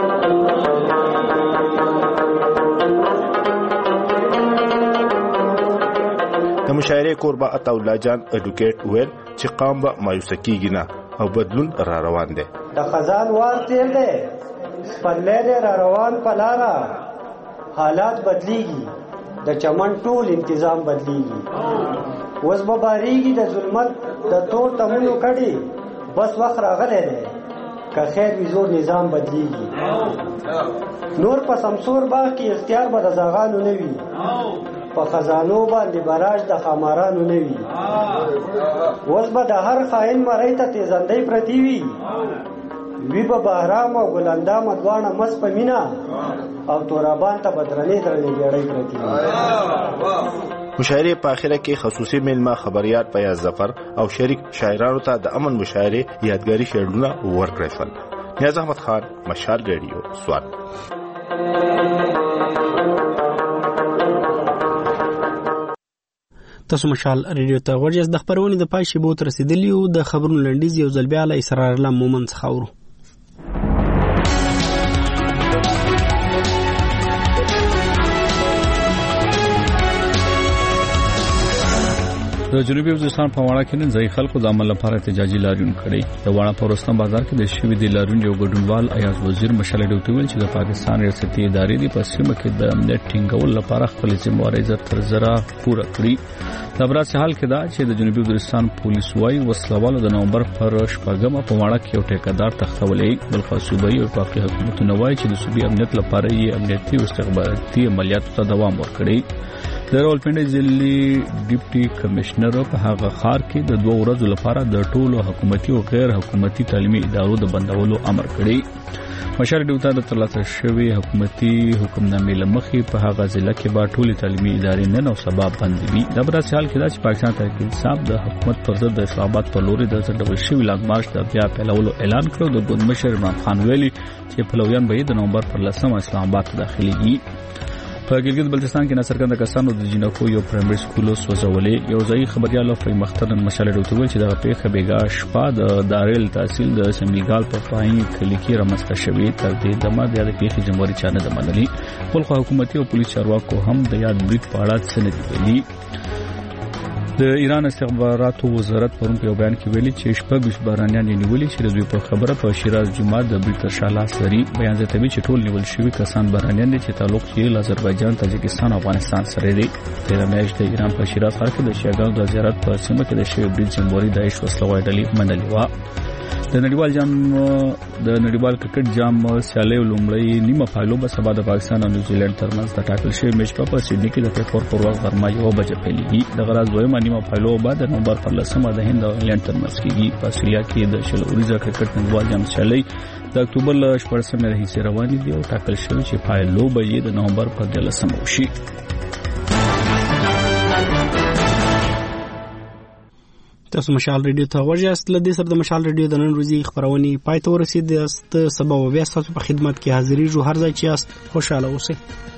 د مشاعرې کوربه عطاالله جان اډوکیټ ویل چې قام به مایوسه کېږي نه او بدلون را روان دی. د خزان وار تیر دی، سپرلی دی را روان په لاره، حالات بدلیږي، د چمن ټول انتظام بدلیږي، اوس به باریږي د ظلمت د تور تمونو کړي، بس وخت راغلی دی که خیر وي زور نظام بدلیږي. نور په سمسور باغ کې اختیار به د زاغانو نه وي، په خزانو باندې براج د خامارانو نه وي، اوس به د هر خاین مرۍ ته تیزندۍ پرتې وي، وی به بهرام او ګلاندام دواړه مس په مینا او تورابان ته بدرنې درنې بیړۍ پرتې وي. مشاعره په اخره کې خصوصي میلمه خبريار پیاز ظفر او شریک شاعرانو ته د امن مشاعره یادګاري شعرونه ورکړل شول. نیاز احمد خان، مشال ریډیو، سوات. تاسو مشال ریډیو ته ورجاست. د خبرونې د پای شیبو تر رسیدلیو د خبرونو لنډیز یو ځل بیا له اسرار الله مومن څخه اورو. د جنوبي وزیرستان په واړه کې نن ځای خلکو د عمل لپاره احتجاجي لاریون کړی. د واړه په رستم بازار کې د شوی دی لاریون یو ګډونوال ایاز وزیر مشال ډیوټي ویل چې د پاکستان ریاستي ادارې د پسیمه کې د امنیت ټینګول لپاره خپل ذمہواری زر تر زره پوره کړی. د برات حال کې دا چې د جنوبي وزیرستان پولیس وايي وسلوالو د نومبر پر شپږمه په واړه کې یو ټیکدار تختولې، بلخو صوبایي او پاکي حکومتونه وايي چې د صوبې امنیت لپاره یې امنیتي او استخباراتي عملیاتو ته دوام ورکړي. د راولپنډي ضلعي ډیپټي کمشنر په هغه خار کې د دوه ورځې لپاره د ټولو حکومتي او غیر حکومتي تعلیمي ادارو د بندولو امر کړی. مشر ډیوټا د ترلاسه شوی حکومتي حکمنامې لمخې په هغه ضلع کې به ټولې تعلیمي ادارې نن او سبا بند وي. د برات حال کې دا چې پاکستان تحریک انصاف د حکومت پر ضد د اسلام آباد په لوري د ځنډول شوی لاګ مارچ د بیا پیلولو اعلان کړو. د ګوند مشر عمران خان ویلي چې پلویان به د نومبر پر لسمه اسلام آباد ته داخليږي. په ګلګت بلتستان کې ناڅرګند کسانو د جنکو یو پرایمري سکول وسوځولې. یو ځای خبريال فری مخترن مشال ډوټول چې د پیښه بیګا شپه د دارل تحصیل د سمیګال په پاین کلی کې رامنځته شوې. تر دې دمه د پیښې جمهوریت چانه د منلي بلخو حکومتي او پولیس چارواکو هم د یاد بریټ په اړه څه نه ویلي. د ایران استخباراتو وزارت پرون په بیان کې ویلي چې شپږ بارانیان نیولې چې دوی په خبره په شیراز جمعه د بریټر شاله سری بیان زیاتوي چې ټول نیول شوی کسان بارانیان دي چې تعلق یې له آذربایجان، تاجکستان او افغانستان سره دی. تیر میاشت د ایران په شیراز ښار کې د شیعاګانو د زیارت په سیمه کې د شوی برید جمهوریت داعش وسلوال ډلې منلې و. د نړیوال جام د نړیوال کرکټ جام سیالي لومړی نیمه پایلو به سبا د پاکستان او نیوزیلند ترمنځ د ټاکل شوی میچ په سیدنی کې د پیپور پر وخت غرمه یو بجې پیلېږي. د غراز دویمه نیمه پایلو بعد د نومبر پر لسمه د هند او انګلند ترمنځ کېږي. په استرالیا کې د شل اوریزه کرکټ نړیوال جام سیالي د اکتوبر ل شپږمې راهیسې روانې دي او ټاکل شوی چې پایلو به یې د نومبر په دلسمه وشي. تاسو مشال ریډیو ته ورجاست. لدې سره د مشال ریډیو د نن ورځې خبرونه پای ته ورسېدې. است سبا بیا تاسو په خدمت کې حاضرې جو. هر ځای چې است خوشاله اوسئ.